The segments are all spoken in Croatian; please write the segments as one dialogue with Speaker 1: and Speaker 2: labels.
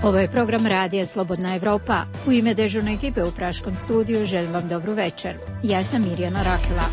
Speaker 1: Ovo je program Radija Slobodna Evropa. U ime dežurne ekipe u Praškom studiju želim vam dobru večer. Ja sam Mirjana Rakela.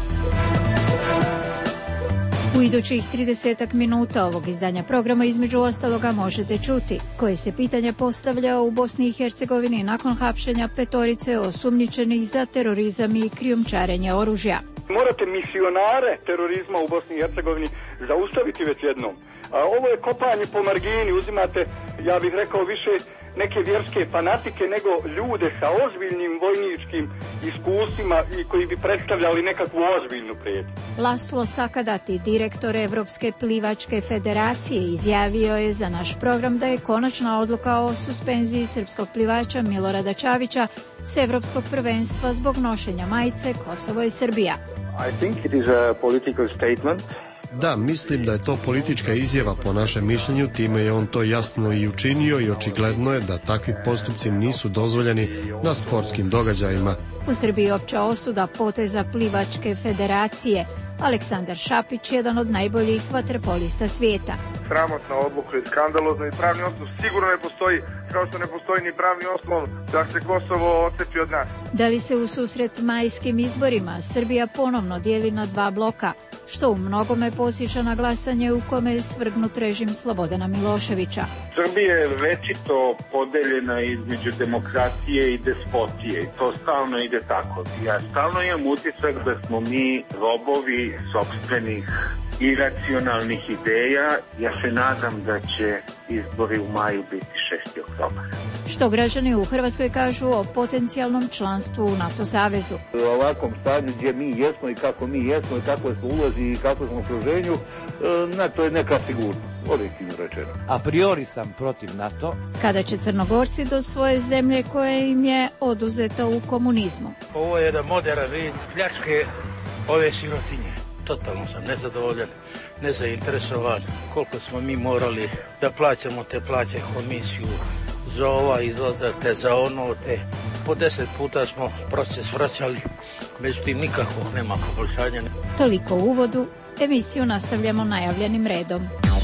Speaker 1: U idućih 30 minuta ovog izdanja programa između ostaloga možete čuti koje se pitanje postavlja u Bosni i Hercegovini nakon hapšenja 5 osumnjičenih za terorizam i krijumčarenje oružja.
Speaker 2: Morate misionare terorizma u Bosni i Hercegovini zaustaviti već jednom. Ovo je kopanje po margini, uzimate, ja bih rekao, više neke vjerske fanatike nego ljude sa ozbiljnim vojničkim iskustvima i koji bi predstavljali nekakvu ozbiljnu prijetnju.
Speaker 1: Laslo Sakadati, direktor Evropske plivačke federacije, izjavio je za naš program da je konačna odluka o suspenziji srpskog plivača Milorada Čavića s Evropskog prvenstva zbog nošenja majice Kosovo i Srbija.
Speaker 3: I think it is a political statement.
Speaker 4: Da, mislim da je to politička izjava po našem mišljenju, time je on to jasno i učinio i očigledno je da takvi postupci nisu dozvoljeni na sportskim događajima.
Speaker 1: U Srbiji opća osuda poteza plivačke federacije. Aleksandar Šapić, jedan od najboljih vaterpolista svijeta.
Speaker 5: Sramotna odluka i skandalozna i pravni osnov sigurno ne postoji, kao što ne postoji ni pravni osnov da se Kosovo otcepi od nas.
Speaker 1: Da li se u susret majskim izborima Srbija ponovno dijeli na 2 bloka, što u mnogome podsjeća na glasanje u kome je svrgnut režim Slobodana Miloševića?
Speaker 6: Srbija je večito podeljena između demokratije i despotije i to stalno ide tako. Ja stalno imam utisak da smo mi robovi sopstvenih iracionalnih ideja. Ja se nadam da će izbori u maju biti 6. oktobar.
Speaker 1: Što građani u Hrvatskoj kažu o potencijalnom članstvu u NATO savezu?
Speaker 7: U ovakvom stanju gdje mi jesmo i kako mi jesmo i kako smo ulozi i kako smo u okruženju, NATO je neka sigurnost, objektivno rečeno.
Speaker 8: A priori sam protiv NATO.
Speaker 1: Kada će Crnogorci do svoje zemlje koja im je oduzeta u komunizmu?
Speaker 9: Ovo je jedan moderan vid pljačke ove sirotinje. Totalno sam nezadovoljan, nezainteresovan. Koliko smo mi morali da plaćamo te plaće komisiju za ova izlaza, te za ono, te po 10 puta smo proces vraćali, međutim nikako nema poboljšanja.
Speaker 1: Toliko u uvodu, emisiju nastavljamo najavljenim redom.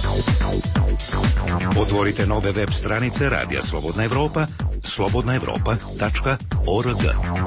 Speaker 10: Otvorite nove web stranice Radija Slobodna Evropa, slobodnaevropa.org.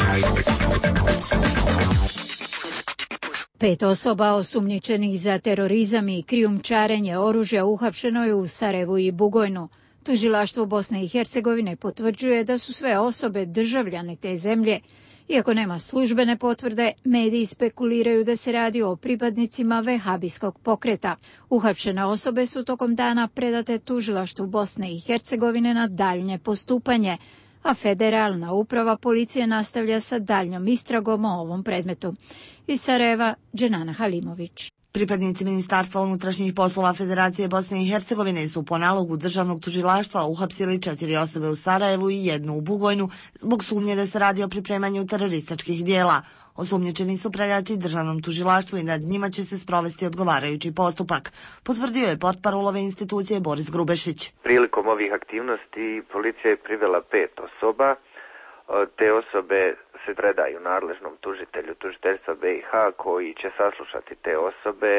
Speaker 1: 5 osoba osumnjičenih za terorizam i krijumčarenje oružja uhapšeno je u Sarajevu i Bugojnu. Tužilaštvo Bosne i Hercegovine potvrđuje da su sve osobe državljani te zemlje. Iako nema službene potvrde, mediji spekuliraju da se radi o pripadnicima vehabijskog pokreta. Uhapšene osobe su tokom dana predate Tužilaštvu Bosne i Hercegovine na daljnje postupanje, a Federalna uprava policije nastavlja sa daljnjom istragom o ovom predmetu. Iz Sarajeva, Dženana Halimović.
Speaker 11: Pripadnici Ministarstva unutrašnjih poslova Federacije Bosne i Hercegovine su po nalogu državnog tužilaštva uhapsili 4 osobe u Sarajevu i 1 u Bugojnu zbog sumnje da se radi o pripremanju terorističkih dijela. Osumnjičeni su predati državnom tužilaštvu i nad njima će se sprovesti odgovarajući postupak, potvrdio je portparol ove institucije Boris Grubešić.
Speaker 12: Prilikom ovih aktivnosti policija je privela 5 osoba. Te osobe se predaju nadležnom tužitelju tužiteljstva BiH koji će saslušati te osobe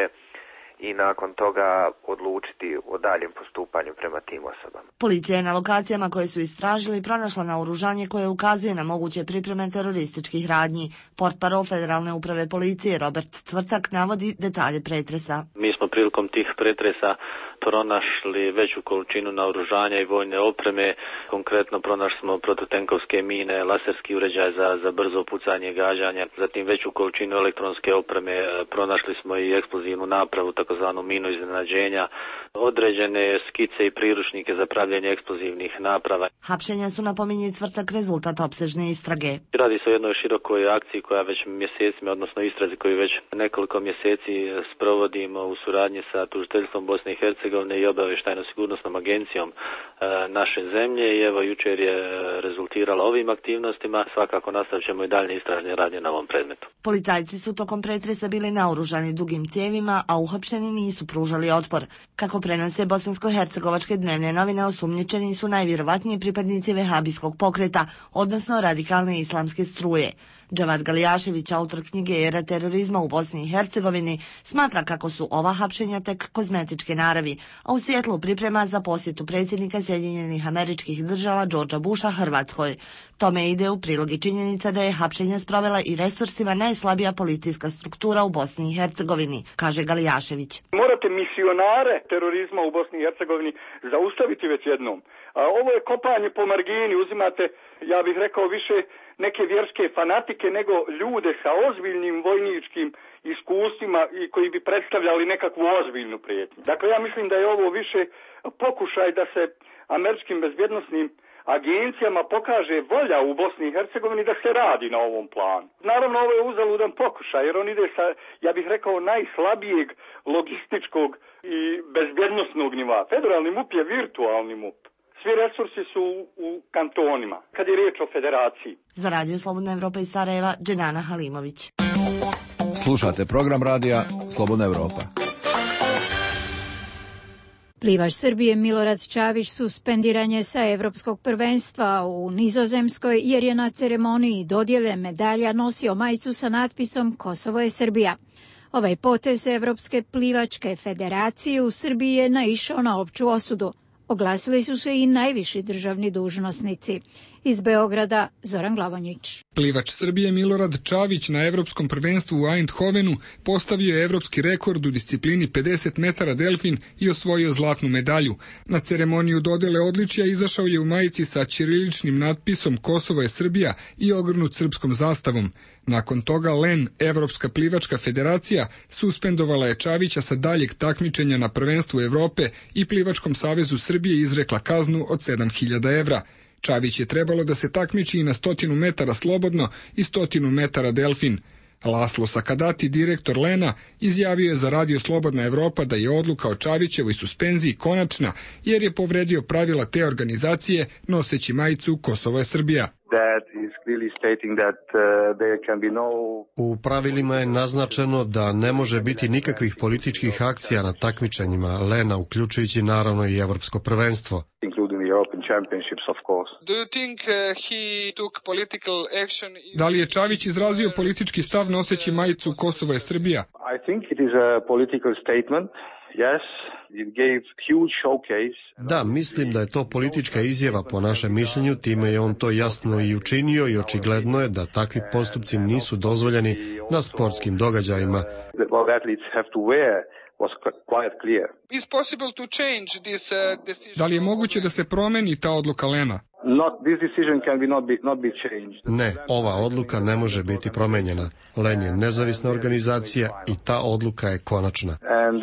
Speaker 12: i nakon toga odlučiti o daljem postupanju prema tim osobama.
Speaker 11: Policija je na lokacijama koje su istražili pronašla naoružanje koje ukazuje na moguće pripreme terorističkih radnji. Portparol Federalne uprave policije Robert Cvrtak navodi detalje pretresa.
Speaker 13: Mi smo prilikom tih pretresa pronašli veću količinu naoružanja i vojne opreme. Konkretno pronašli smo protutenkovske mine, laserski uređaj za brzo pucanje i gađanje, zatim veću količinu elektronske opreme, pronašli smo i eksplozivnu napravu, takozvanu minu iznenađenja, određene skice i priručnike za pravljenje eksplozivnih naprava.
Speaker 11: Hapšenja su, napominje Cvrtak, rezultat opsežne istrage.
Speaker 13: Radi se o jednoj širokoj akciji koja već mjesecima, odnosno istrazi koju već nekoliko mjeseci sprovodimo u suradnji sa tužiteljstvom Bosne i Hercegovine i obavještajno-sigurnosnom agencijom naše zemlje i evo jučer je rezultirala ovim aktivnostima. Svakako nastavit ćemo i daljnje istražne radnje na ovom predmetu.
Speaker 11: Policajci su tokom pretresa bili naoružani dugim cijevima, a uhapšeni nisu pružali otpor. Kako prenose bosansko-hercegovačke dnevne novine, osumnjičeni su najvjerovatniji pripadnici vehabijskog pokreta, odnosno radikalne islamske struje. Džavad Galijašević, autor knjige Era terorizma u Bosni i Hercegovini, smatra kako su ova hapšenja tek kozmetičke naravi, a u Sijetlu priprema za posjetu predsjednika Sjedinjenih Američkih Država Georgea Busha Hrvatskoj. Tome ide u prilog i činjenica da je hapšenje sprovela i resursima najslabija policijska struktura u Bosni i Hercegovini, kaže Galijašević.
Speaker 2: Morate misionare terorizma u Bosni i Hercegovini zaustaviti već jednom. A ovo je kopanje po margini, uzimate, ja bih rekao, više neke vjerske fanatike nego ljude sa ozbiljnim vojničkim iskustvima i koji bi predstavljali nekakvu ozbiljnu prijetnju. Dakle, ja mislim da je ovo više pokušaj da se američkim bezbjednosnim agencijama pokaže volja u Bosni i Hercegovini da se radi na ovom planu. Naravno, ovo je uzaludan pokušaj, jer on ide sa, ja bih rekao, najslabijeg logističkog i bezbjednosnog nivoa. Federalni MUP je virtualni MUP. Svi resursi su u kantonima, kad je riječ o federaciji.
Speaker 11: Za Radio Slobodna Evropa iz Sarajeva, Dženana Halimović.
Speaker 14: Slušate program radija Slobodna Evropa.
Speaker 1: Plivač Srbije Milorad Čavić suspendiran je sa Evropskog prvenstva u Nizozemskoj jer je na ceremoniji dodjele medalja nosio majicu sa natpisom Kosovo je Srbija. Ovaj potez Evropske plivačke federacije u Srbiji je naišao na opću osudu. Oglasili su se i najviši državni dužnosnici. Iz Beograda Zoran Glavonjić.
Speaker 15: Plivač Srbije Milorad Čavić na Evropskom prvenstvu u Eindhovenu postavio je evropski rekord u disciplini 50 metara delfin i osvojio zlatnu medalju. Na ceremoniju dodjele odličja izašao je u majici sa ćiriličnim natpisom Kosovo je Srbija i ogrnut srpskom zastavom. Nakon toga LEN, Evropska plivačka federacija, suspendovala je Čavića sa daljeg takmičenja na prvenstvu Evrope i Plivačkom savezu Srbije izrekla kaznu od 7.000 evra. Čavić je trebalo da se takmiči i na 100 metara slobodno i 100 metara delfin. Laslo Sakadati, direktor Lena, izjavio je za Radio Slobodna Evropa da je odluka o Čavićevoj suspenziji konačna jer je povredio pravila te organizacije noseći majicu Kosovo je Srbija.
Speaker 4: U pravilima je naznačeno da ne može biti nikakvih političkih akcija na takmičenjima Lena, uključujući naravno i Evropsko prvenstvo.
Speaker 15: Da li je Čavić izrazio politički stav noseći majicu Kosovo je Srbija?
Speaker 4: Da, mislim da je to politička izjava po našem mišljenju, time je on to jasno i učinio i očigledno je da takvi postupci nisu dozvoljeni na sportskim događajima.
Speaker 15: Da li je moguće da se promeni ta odluka Lena?
Speaker 4: Ne, ova odluka ne može biti promenjena. Len je nezavisna organizacija i ta odluka je konačna.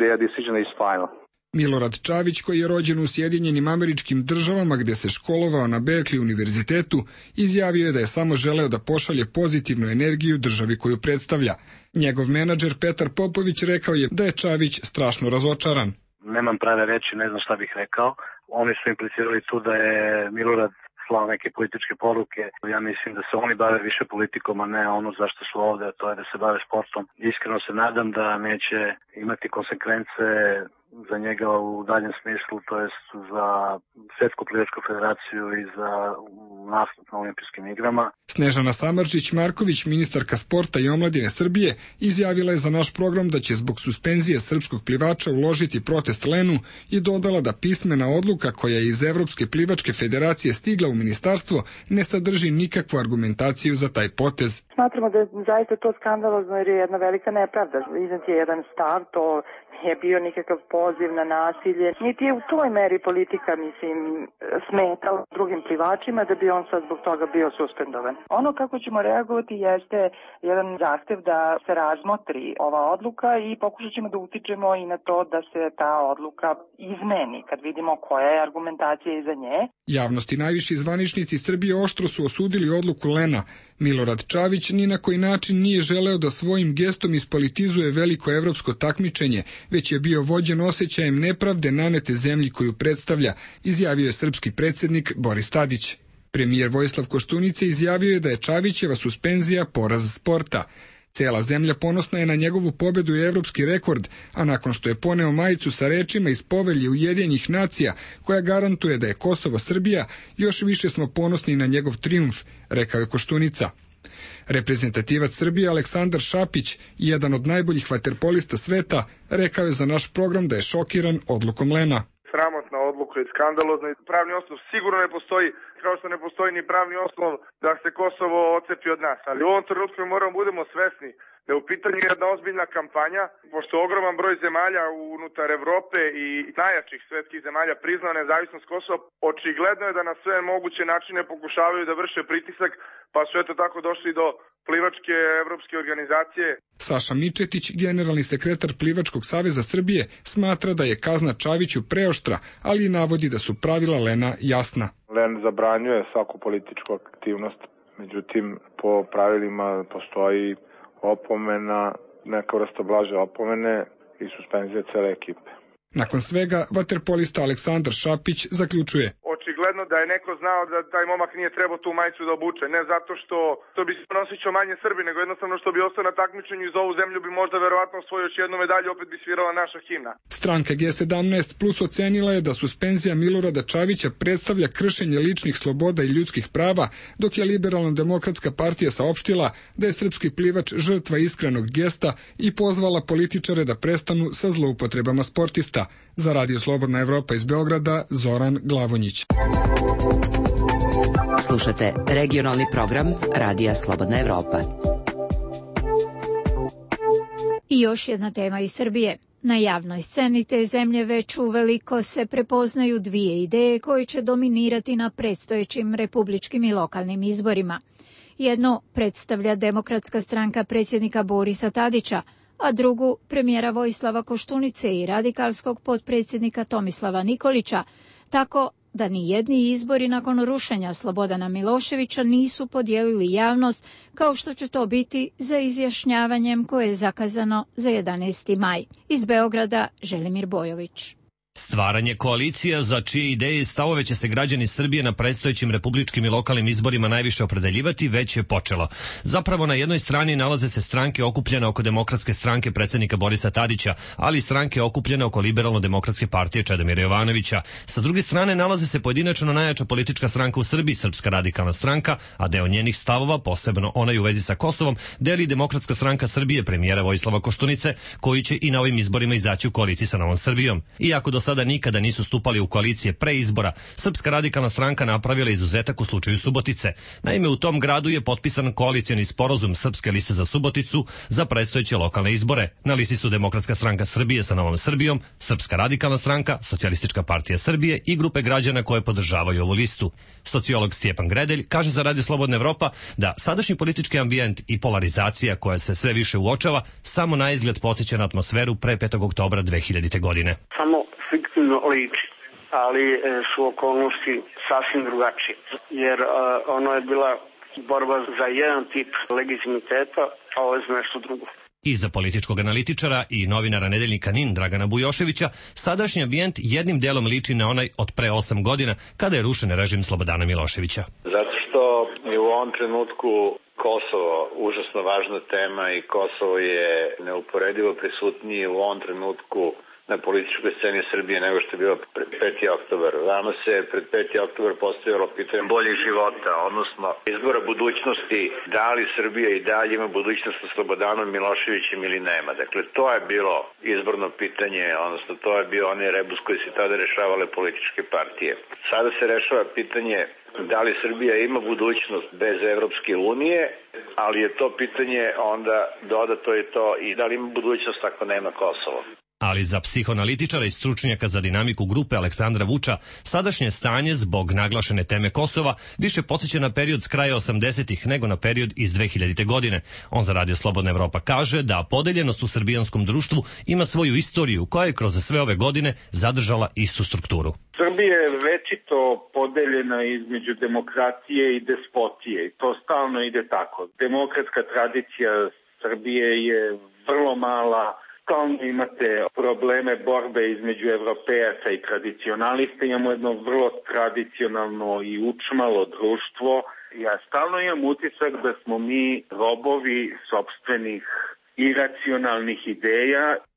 Speaker 15: Milorad Čavić, koji je rođen u Sjedinjenim Američkim Državama gdje se školovao na Berkeley univerzitetu, izjavio je da je samo želeo da pošalje pozitivnu energiju državi koju predstavlja. Njegov menadžer Petar Popović rekao je da je Čavić strašno razočaran.
Speaker 16: Nemam prave reči, ne znam šta bih rekao. Oni su implicirali tu da je Milorad slao neke političke poruke. Ja mislim da se oni bave više politikom, a ne ono zašto su ovde, to je da se bave sportom. Iskreno se nadam da neće imati konsekvence za njega u daljem smislu, to jest za Svjetsku plivačku federaciju i za nastup na olimpijskim igrama.
Speaker 15: Snežana Samardžić-Marković, ministarka sporta i omladine Srbije, izjavila je za naš program da će zbog suspenzije srpskog plivača uložiti protest Lenu i dodala da pismena odluka koja je iz Evropske plivačke federacije stigla u ministarstvo ne sadrži nikakvu argumentaciju za taj potez.
Speaker 17: Smatramo da je zaista to skandalozno jer je jedna velika nepravda. Iznet je jedan stav, to nije bio nikakav poziv na nasilje. Niti je u toj meri politika, mislim, smetala drugim plivačima da bi on sad zbog toga bio suspendovan. Ono kako ćemo reagovati jeste jedan zahtev da se razmotri ova odluka i pokušat ćemo da utičemo i na to da se ta odluka izmeni kad vidimo koja je argumentacija iza nje.
Speaker 15: Javnost i najviši zvaničnici Srbije oštro su osudili odluku Lena. Milorad Čavić ni na koji način nije želeo da svojim gestom ispolitizuje veliko evropsko takmičenje, već je bio vođen osjećajem nepravde nanete zemlji koju predstavlja, izjavio je srpski predsjednik Boris Tadić. Premijer Vojislav Koštunica izjavio je da je Čavićeva suspenzija poraz sporta. Cela zemlja ponosna je na njegovu pobedu i evropski rekord, a nakon što je poneo majicu sa rečima iz Povelje Ujedinjenih nacija, koja garantuje da je Kosovo Srbija, još više smo ponosni na njegov trijumf, rekao je Koštunica. Reprezentativac Srbije Aleksandar Šapić, jedan od najboljih vaterpolista sveta, rekao je za naš program da je šokiran odlukom Lena.
Speaker 5: Sramotna odluka i skandalozna. Pravni osnov sigurno ne postoji, kao što ne postoji ni pravni osnov da se Kosovo odcepi od nas. Ali u ovom trenutku moramo budemo svesni da je u pitanju jedna ozbiljna kampanja, pošto ogroman broj zemalja unutar Evrope i najjačih svetskih zemalja priznao nezavisnost Kosova, očigledno je da na sve moguće načine pokušavaju da vrše pritisak, pa su eto tako došli do plivačke evropske organizacije.
Speaker 15: Saša Mičetić, generalni sekretar Plivačkog saveza Srbije, smatra da je kazna Čaviću preoštra, ali navodi da su pravila Lena jasna.
Speaker 18: Len zabranjuje svaku političku aktivnost, međutim po pravilima postoji opomena, neka vrsta blaže opomene i suspenzija cele ekipe.
Speaker 15: Nakon svega, vaterpolista Aleksandar Šapić zaključuje:
Speaker 5: očigledno da je neko znao da taj momak nije trebao tu majicu da obuče, ne zato što bi se nosićao manje Srbi, nego jednostavno što bi ostao na takmičenju i za ovu zemlju bi možda verovatno osvojio još jednu medalju, opet bi svirala naša himna.
Speaker 15: Stranka G17 Plus ocenila je da suspenzija Milorada Čavića predstavlja kršenje ličnih sloboda i ljudskih prava, dok je Liberalno-demokratska partija saopštila da je srpski plivač žrtva iskrenog gesta i pozvala političare da prestanu sa zloupotrebama sportista. Za Radio Slobodna Evropa iz Beograda, Zoran Glavonjić.
Speaker 19: Slušate regionalni program Radija Slobodna Evropa.
Speaker 1: I još jedna tema iz Srbije. Na javnoj sceni te zemlje već uveliko se prepoznaju dvije ideje koje će dominirati na predstojećim republičkim i lokalnim izborima. Jedno predstavlja Demokratska stranka predsjednika Borisa Tadića, a drugu premijera Vojislava Koštunice i radikalskog potpredsjednika Tomislava Nikolića, tako da ni jedni izbori nakon rušenja Slobodana Miloševića nisu podijelili javnost, kao što će to biti za izjašnjavanjem koje je zakazano za 11. maj. Iz Beograda, Želimir Bojović.
Speaker 20: Stvaranje koalicija za čije ideje i stavove će se građani Srbije na predstojećim republičkim i lokalnim izborima najviše opredeljivati već je počelo. Zapravo na jednoj strani nalaze se stranke okupljene oko Demokratske stranke predsjednika Borisa Tadića, ali i stranke okupljene oko Liberalno-demokratske partije Čedomira Jovanovića. Sa druge strane nalaze se pojedinačno najjača politička stranka u Srbiji, Srpska radikalna stranka, a deo njenih stavova, posebno onaj u vezi sa Kosovom, deli Demokratska stranka Srbije premijera Vojislava Koštunice, koji će i na ovim izborima izaći u koaliciji sa Novom Srbijom. Iako do sada nikada nisu stupali u koalicije pre izbora, Srpska radikalna stranka napravila izuzetak u slučaju Subotice. Naime, u tom gradu je potpisan koalicioni sporazum Srpske liste za Suboticu za predstojeće lokalne izbore. Na listi su Demokratska stranka Srbije sa Novom Srbijom, Srpska radikalna stranka, Socijalistička partija Srbije i grupe građana koje podržavaju ovu listu. Sociolog Stjepan Gredelj kaže za Radio Slobodna Evropa da sadašnji politički ambijent i polarizacija koja se sve više uočava samo na izgled podsjeća na atmosferu pre 5. oktobra 2000. godine.
Speaker 6: Samo fiktivno liči, ali su okolnosti sasvim drugačije, jer ono je bila borba za jedan tip legitimiteta, a ovo je za nešto drugo.
Speaker 20: I za političkog analitičara i novinara nedeljnika NIN Dragana Bujoševića, sadašnji ambijent jednim delom liči na onaj od pre 8 godina, kada je rušen režim Slobodana Miloševića.
Speaker 21: Zato što je u ovom trenutku Kosovo užasno važna tema i Kosovo je neuporedivo prisutnije u ovom trenutku na političkoj sceni Srbije nego što je bilo pred 5. oktobar. Vama se pred 5. oktobar postavilo pitanje boljeg života, odnosno izbora budućnosti, da li Srbija i dalje ima budućnost sa Slobodanom Miloševićem ili nema. Dakle, to je bilo izborno pitanje, odnosno to je bio onaj rebus koji se tada rešavale političke partije. Sada se rešava pitanje da li Srbija ima budućnost bez Evropske unije, ali je to pitanje onda dodato je to i da li ima budućnost ako nema Kosovo.
Speaker 20: Ali za psihoanalitičara i stručnjaka za dinamiku grupe Aleksandra Vuča, sadašnje stanje zbog naglašene teme Kosova više podsjeća na period s kraja 80-ih nego na period iz 2000. godine. On za Radio Slobodna Evropa kaže da podeljenost u srbijanskom društvu ima svoju istoriju koja je kroz sve ove godine zadržala istu strukturu.
Speaker 6: Srbija je večito podeljena između demokratije i despotije i to stalno ide tako. Demokratska tradicija Srbije je vrlo mala. Stalno imate probleme borbe između evropejaca i tradicionalista. Imamo jedno vrlo tradicionalno i učmalo društvo. Ja stalno imam utisak da smo mi robovi sopstvenih iracionalnih ideja.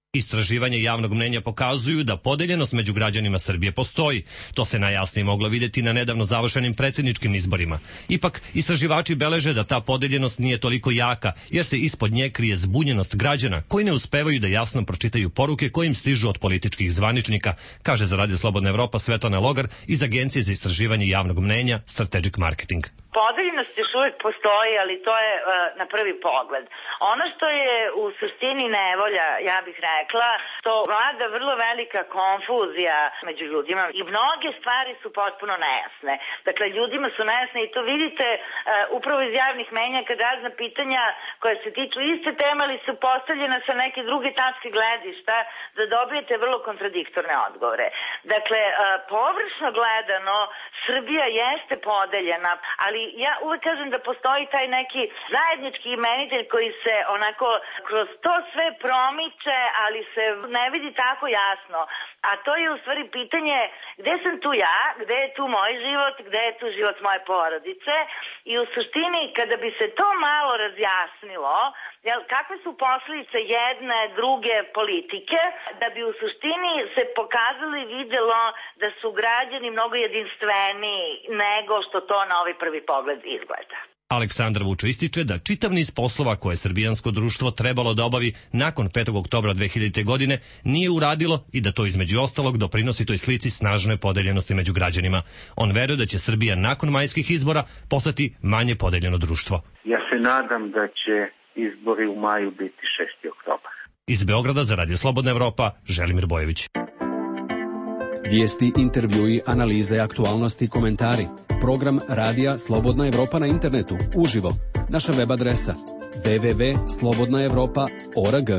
Speaker 20: Istraživanje javnog mnenja pokazuju da podeljenost među građanima Srbije postoji. To se najjasnije moglo vidjeti na nedavno završenim predsjedničkim izborima. Ipak, istraživači beleže da ta podeljenost nije toliko jaka, jer se ispod nje krije zbunjenost građana koji ne uspevaju da jasno pročitaju poruke koje im stižu od političkih zvaničnika, kaže za Radio Slobodna Evropa Svetlana Logar iz Agencije za istraživanje javnog mnenja Strategic Marketing.
Speaker 3: Podeljenost još uvijek postoji, ali to je na prvi pogled. Ono što je u suštini nevolja, ja bih rekla, to vlada vrlo velika konfuzija među ljudima i mnoge stvari su potpuno nejasne. Dakle, ljudima su nejasne i to vidite upravo iz javnih mnenja kad razna pitanja koja se tiču iste teme, ali su postavljena sa neke druge tačke gledišta, da dobijete vrlo kontradiktorne odgovore. Dakle, površno gledano, Srbija jeste podeljena, ali ja uvek kažem da postoji taj neki zajednički imenitelj koji se onako kroz to sve promiče, ali se ne vidi tako jasno. A to je u stvari pitanje gde sam tu ja, gde je tu moj život, gde je tu život moje porodice i u suštini kada bi se to malo razjasnilo, kakve su posljedice jedne, druge politike, da bi u suštini se pokazalo i videlo da su građani mnogo jedinstveniji nego što to na ovaj prvi pogled izgleda.
Speaker 20: Aleksandar Vučo ističe da čitav niz poslova koje srbijansko društvo trebalo da obavi nakon 5. oktobra 2000. godine nije uradilo i da to između ostalog doprinosi toj slici snažne podeljenosti među građanima. On veruje da će Srbija nakon majskih izbora postati manje podeljeno društvo.
Speaker 6: Ja se nadam da će izbori u maju biti 6. oktobar.
Speaker 20: Iz Beograda za Radio Slobodna Evropa, Želimir Bojević.
Speaker 22: Vijesti, intervjui, analize, aktualnosti i komentari. Program Radija Slobodna Evropa na internetu, uživo. Naša web adresa www.slobodnaevropa.org.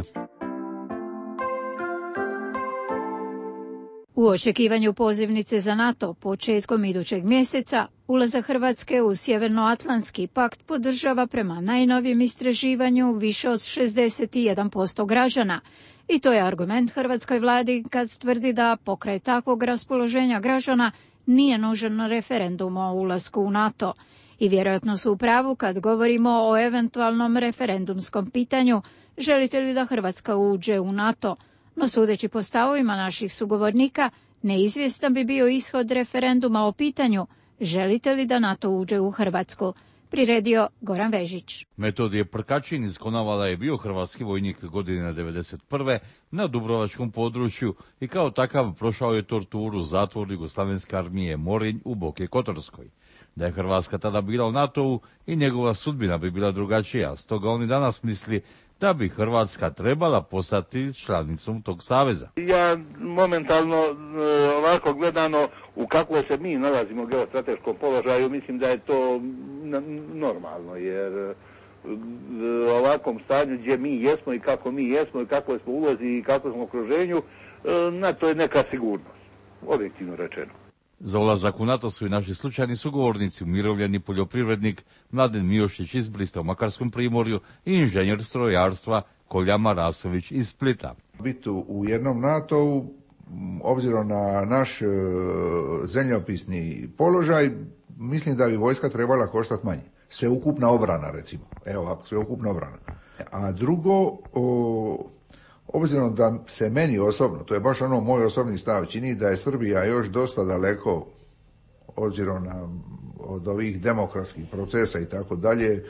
Speaker 1: U očekivanju pozivnice za NATO početkom idućeg mjeseca, ulazak Hrvatske u Sjevernoatlantski pakt podržava prema najnovijem istraživanju više od 61% građana. I to je argument hrvatskoj vladi kad tvrdi da pokraj takvog raspoloženja građana nije nužan referendum o ulasku u NATO. I vjerojatno su u pravu kad govorimo o eventualnom referendumskom pitanju želite li da Hrvatska uđe u NATO. No sudeći po stavovima naših sugovornika, neizvjestan bi bio ishod referenduma o pitanju želite li da NATO uđe u Hrvatsku. Priredio Goran Vežić.
Speaker 23: Metodije Prkačin iz Konavala je bio hrvatski vojnik godine 1991. na Dubrovačkom području i kao takav prošao je torturu u zatvoru Jugoslavenske armije Morinj u Boke Kotorskoj. Da je Hrvatska tada bila u NATO-u i njegova sudbina bi bila drugačija, stoga on i danas misli da bi Hrvatska trebala postati članicom tog saveza.
Speaker 7: Ja momentalno ovako gledano u kakvoj se mi nalazimo u geostrateškom položaju, mislim da je to normalno, jer u ovakvom stanju gdje mi jesmo i kako mi jesmo i kakvoj smo ulozi i kakvom smo okruženju, NATO je neka sigurnost, objektivno rečeno.
Speaker 23: Za ulazak u NATO su i naši slučajni sugovornici, umirovljeni poljoprivrednik Mladen Miošić iz Brista u Makarskom primorju i inženjer strojarstva Kolja Marasović iz Splita.
Speaker 24: Biti u jednom NATO-u, obzirom na naš zemljopisni položaj, mislim da bi vojska trebala koštati manje. Sveukupna obrana, recimo. Evo ovako, sveukupna obrana. A drugo, obzirom da se meni osobno, to je baš ono moj osobni stav, čini da je Srbija još dosta daleko, obzirom od ovih demokratskih procesa i tako dalje,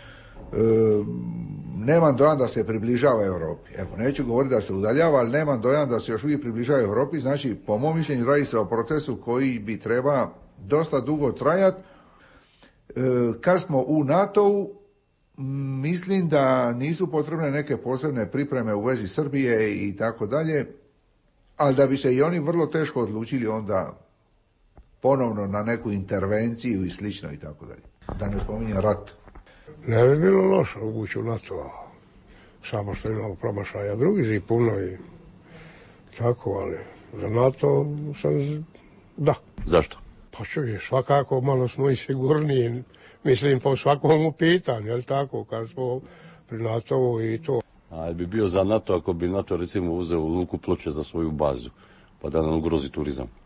Speaker 24: nemam dojam da se približava Europi. Evo, neću govoriti da se udaljava, ali nemam dojam da se još uvijek približava Europi. Znači, po mom mišljenju, radi se o procesu koji bi treba dosta dugo trajati. Kad smo u NATO-u, mislim da nisu potrebne neke posebne pripreme u vezi Srbije i tako dalje, ali da bi se i oni vrlo teško odlučili onda ponovno na neku intervenciju i slično i tako dalje. Da ne spominjem rat.
Speaker 25: Ne bi bilo loše ući u NATO, samo što imamo promašaja drugi puno i tako, ali za NATO sam da.
Speaker 23: Zašto?
Speaker 25: Pa čuj, svakako malo smo i sigurniji, mislim po svakom pitanju, je li tako, kad smo pri NATO-u i to.
Speaker 23: A bi bio za NATO ako bi NATO recimo uzeo u Luku Ploče za svoju bazu, pa da nam ugrozi turizam?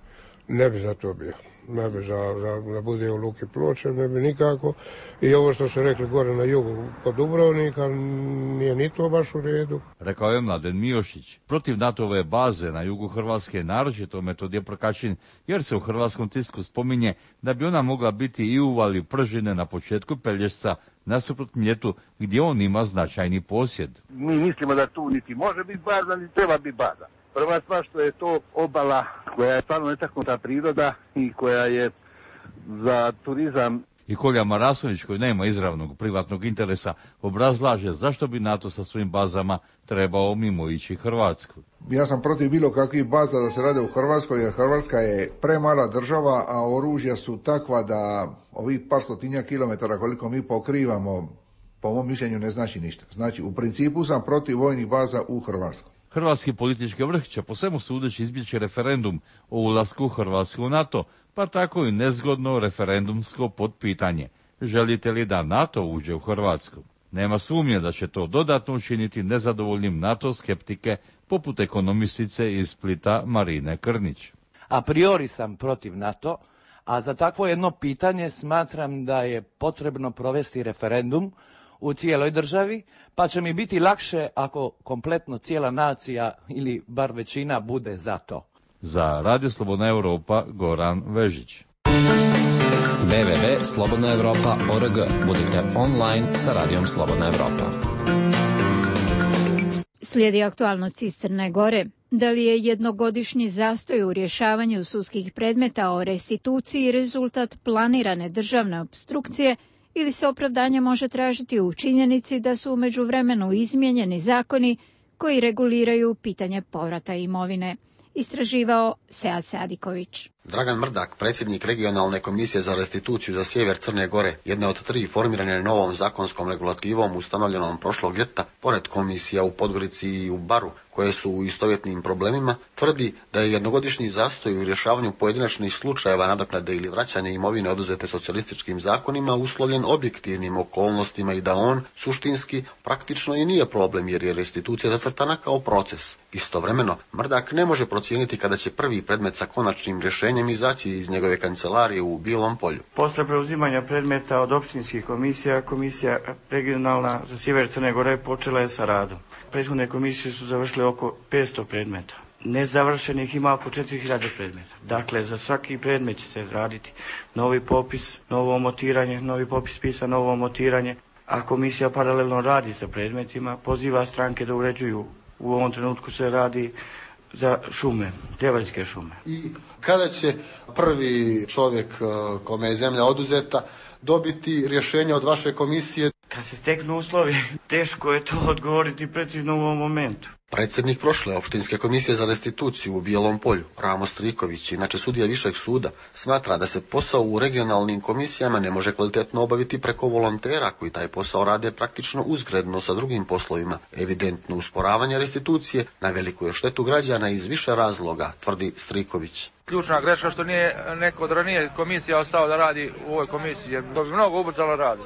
Speaker 25: ne bi za to bio. Ne bi da bude u Luki Ploče, ne bi nikako. I ovo što su rekli gore na jugu kod Dubrovnika, nije ni to baš u redu.
Speaker 23: Rekao je Mladen Miošić. Protiv NATO-ove baze na jugu Hrvatske naročito Metodije Prkačin, jer se u hrvatskom tisku spominje da bi ona mogla biti i u Vali Pržine na početku Pelješca, nasuprot Mljetu, gdje on ima značajni posjed.
Speaker 8: Mi mislimo da tu niti može biti baza, niti treba biti baza. Prva stvar što je to obala koja je stvarno netaknuta priroda i koja je za turizam.
Speaker 23: I Kolja Marasović, koji nema izravnog privatnog interesa, obrazlaže zašto bi NATO sa svojim bazama trebao mimoići Hrvatsku.
Speaker 24: Ja sam protiv bilo kakvih baza da se rade u Hrvatskoj, jer Hrvatska je premala država, a oružja su takva da ovih par stotinja kilometara koliko mi pokrivamo, po mom mišljenju ne znači ništa. Znači, u principu sam protiv vojnih baza u Hrvatskoj.
Speaker 23: Hrvatski politički vrh će po svemu sudeći izbjeći referendum o ulasku Hrvatske u NATO, pa tako i nezgodno referendumsko potpitanje. Želite li da NATO uđe u Hrvatsku? Nema sumnje da će to dodatno učiniti nezadovoljnim NATO skeptike poput ekonomistice iz Splita Marine Krnić.
Speaker 9: A priori sam protiv NATO, a za takvo jedno pitanje smatram da je potrebno provesti referendum u cijeloj državi, pa će mi biti lakše ako kompletno cijela nacija ili bar većina bude za to.
Speaker 23: Za Radio Slobodna Europa, Goran Vežić.
Speaker 22: www.slobodnaevropa.org. Budite online sa Radijom Slobodna Evropa.
Speaker 1: Slijedi aktualnosti iz Crne Gore. Da li je jednogodišnji zastoj u rješavanju sudskih predmeta o restituciji rezultat planirane državne opstrukcije ili se opravdanje može tražiti u činjenici da su u međuvremenu izmijenjeni zakoni koji reguliraju pitanje povrata imovine? Istraživao Sead Sadiković.
Speaker 10: Dragan Mrdak, predsjednik regionalne komisije za restituciju za sjever Crne Gore, jedna od 3 formirane novom zakonskom regulativom ustanovljenom prošlog ljeta, pored komisija u Podgorici i u Baru, koje su u istovjetnim problemima, tvrdi da je jednogodišnji zastoj u rješavanju pojedinačnih slučajeva nadoknade ili vraćanja imovine oduzete socijalističkim zakonima uslovljen objektivnim okolnostima i da on, suštinski, praktično i nije problem jer je restitucija zacrtana kao proces. Istovremeno, Mrdak ne može procijeniti kada će prvi predmet sa konačnim rješenjem izaći iz njegove kancelarije u Bilom Polju.
Speaker 12: Posle preuzimanja predmeta od opštinskih komisija, komisija regionalna za sjever Crne Gore počela je sa radom. Prethodne komisije su završile oko 500 predmeta. Nezavršenih ima oko 4000 predmeta. Dakle, za svaki predmet će se raditi novi popis, novo omotiranje, novi popis spisa, novo omotiranje, a komisija paralelno radi sa predmetima, poziva stranke da uređuju. U ovom trenutku se radi za šume, Ljevaljske šume.
Speaker 10: I kada će prvi čovjek kome je zemlja oduzeta dobiti rješenje od vaše komisije?
Speaker 12: Kad se steknu uslovi, teško je to odgovoriti precizno u ovom momentu.
Speaker 10: Predsjednik prošle opštinske komisije za restituciju u Bijelom Polju, Ramo Striković, inače sudija Višeg suda, smatra da se posao u regionalnim komisijama ne može kvalitetno obaviti preko volontera koji taj posao rade praktično uzgredno sa drugim poslovima. Evidentno usporavanje restitucije na veliku je štetu građana iz više razloga, tvrdi Striković.
Speaker 13: Ključna greška što nije neko od ranije komisija ostao da radi u ovoj komisiji, jer to bi mnogo ubrzalo rad.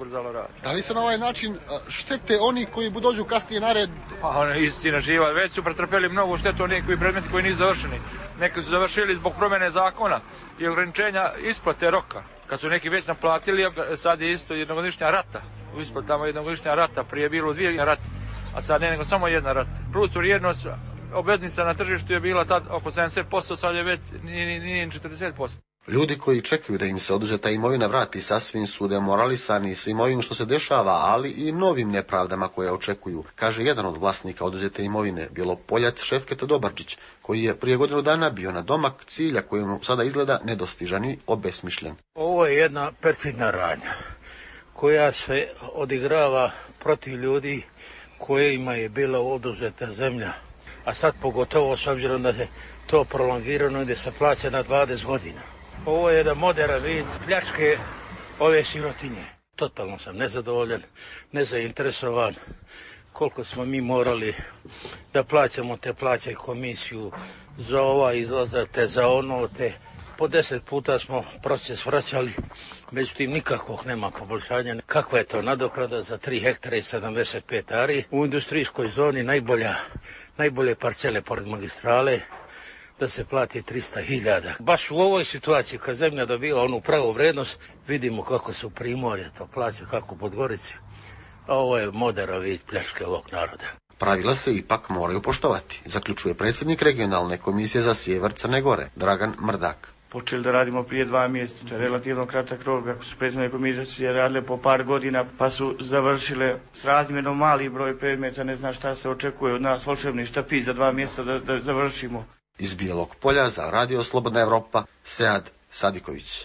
Speaker 10: Da li se na ovaj način štete oni koji dođu kasnije na red?
Speaker 13: Pa istina živa, već su pretrpeli mnogo štetu oni koji predmeti koji nisu završeni. Neki su završili zbog promjene zakona i ograničenja isplate roka. Kad su neki već naplatili, sad je isto jednogodišnja rata. U isplatama jednogodišnja rata, prije je bilo 2 rate, a sad ne nego samo 1 rata. Plus vrijednost obveznica na tržištu je bila tad oko 70%, sad je već nije 40%.
Speaker 10: Ljudi koji čekaju da im se oduzeta imovina vrati sasvim su demoralisani svim ovim što se dešava, ali i novim nepravdama koje očekuju, kaže jedan od vlasnika oduzete imovine, Bjelopoljac Šefket Dobarčić, koji je prije godinu dana bio na domak cilja kojemu sada izgleda nedostižan i obesmišljen.
Speaker 8: Ovo je jedna perfidna radnja koja se odigrava protiv ljudi kojima je bila oduzeta zemlja. A sad pogotovo s obzirom da je to prolongirano i da se plaća na 20 godina. Ovo je jedan moderan vid pljačke ove sirotinje. Totalno sam nezadovoljan, nezainteresovan. Koliko smo mi morali da plaćamo te plaće komisiju za ova izlaza, te za ono, te po 10 puta smo proces vraćali. Međutim, nikakvog nema poboljšanja. Kakva je to nadoknada za 3 hektara i 75 ari? U industrijskoj zoni najbolje parcele pored magistrale, da se plati 300.000. Baš u ovoj situaciji kad zemlja dobiva onu pravu vrednost, vidimo kako su Primorje to plaća, kako Podgorice. A ovo je moderan vid pljačke ovog naroda.
Speaker 10: Pravila se ipak moraju poštovati, zaključuje predsjednik regionalne komisije za sjever Crne Gore, Dragan Mrdak.
Speaker 12: Počeli da radimo prije 2 mjeseca, to je relativno kratak rok, ako su prethodne komisije radile po par godina, pa su završile s razmjerno mali broj predmeta, ne znam šta se očekuje od nas, volšebni štapić za 2 mjeseca da završimo.
Speaker 10: Iz Bijelog Polja za Radio Slobodna Evropa, Sead Sadiković.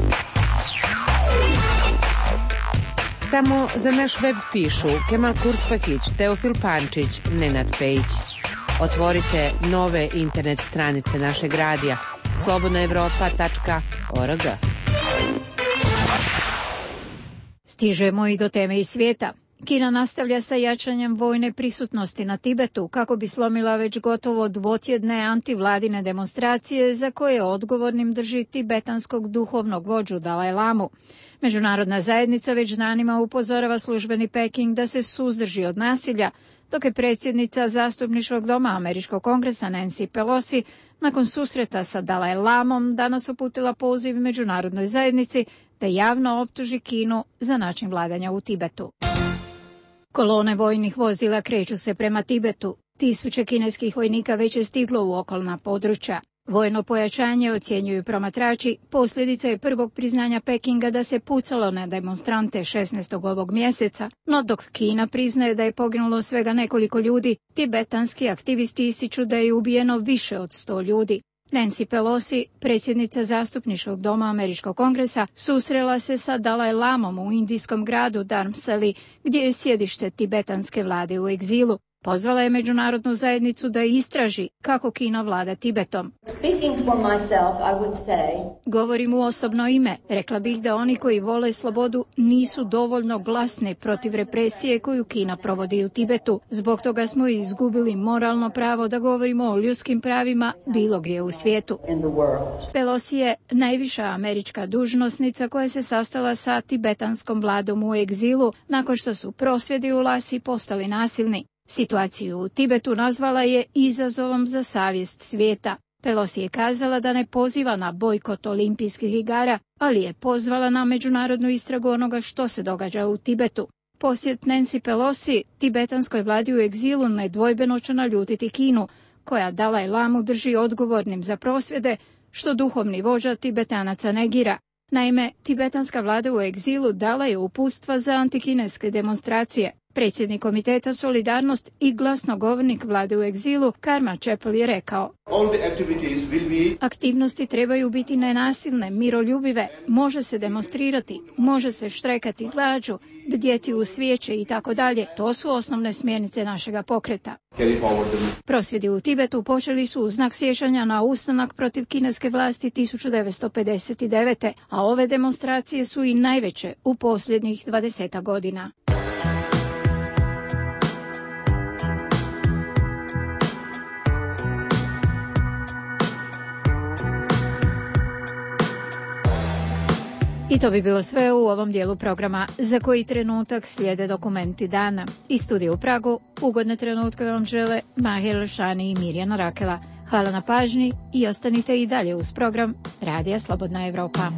Speaker 19: Samo za naš web pišu Kemal Kurspakić, Teofil Pančić, Nenad Pejić. Otvorite nove internet stranice našeg radija slobodnaevropa.org.
Speaker 1: Stižemo i do teme iz svijeta. Kina nastavlja sa jačanjem vojne prisutnosti na Tibetu kako bi slomila već gotovo dvotjedne antivladine demonstracije za koje odgovornim drži tibetanskog duhovnog vođu Dalaj Lamu. Međunarodna zajednica već danima upozorava službeni Peking da se suzdrži od nasilja, dok je predsjednica zastupničkog doma Američkog kongresa Nancy Pelosi nakon susreta sa Dalaj Lamom danas uputila poziv međunarodnoj zajednici da javno optuži Kinu za način vladanja u Tibetu. Kolone vojnih vozila kreću se prema Tibetu. 1000 kineskih vojnika već je stiglo u okolna područja. Vojno pojačanje, ocjenjuju promatrači, posljedica je prvog priznanja Pekinga da se pucalo na demonstrante 16. ovog mjeseca, no dok Kina priznaje da je poginulo svega nekoliko ljudi, tibetanski aktivisti ističu da je ubijeno više od 100 ljudi. Nancy Pelosi, predsjednica zastupničkog doma Američkog kongresa, susrela se sa Dalaj Lamom u indijskom gradu Dharamsali, gdje je sjedište tibetanske vlade u egzilu. Pozvala je međunarodnu zajednicu da istraži kako Kina vlada Tibetom. Govorim u osobno ime. Rekla bih da oni koji vole slobodu nisu dovoljno glasni protiv represije koju Kina provodi u Tibetu. Zbog toga smo izgubili moralno pravo da govorimo o ljudskim pravima bilo gdje u svijetu. Pelosi je najviša američka dužnosnica koja se sastala sa tibetanskom vladom u egzilu nakon što su prosvjedi u Lasi postali nasilni. Situaciju u Tibetu nazvala je izazovom za savjest svijeta. Pelosi je kazala da ne poziva na bojkot olimpijskih igara, ali je pozvala na međunarodnu istragu onoga što se događa u Tibetu. Posjet Nancy Pelosi tibetanskoj vladi u egzilu nedvojbeno će naljutiti Kinu, koja Dalaj Lamu drži odgovornim za prosvjede, što duhovni vođa Tibetanaca negira. Naime, tibetanska vlada u egzilu dala je uputstva za antikineske demonstracije. Predsjednik Komiteta Solidarnost i glasnogovornik vlade u egzilu Karma Chappell je rekao: aktivnosti trebaju biti nenasilne, miroljubive, može se demonstrirati, može se štrajkati glađu, bdjeti u svijeće i tako dalje. To su osnovne smjernice našega pokreta. Prosvjedi u Tibetu počeli su u znak sjećanja na ustanak protiv kineske vlasti 1959. a ove demonstracije su i najveće u posljednjih 20 godina. I to bi bilo sve u ovom dijelu programa. Za koji trenutak slijede dokumenti dana. Iz studija u Pragu ugodne trenutke vam žele Mahir Šani i Mirjana Rakela. Hvala na pažnji i ostanite i dalje uz program Radija Slobodna Evropa.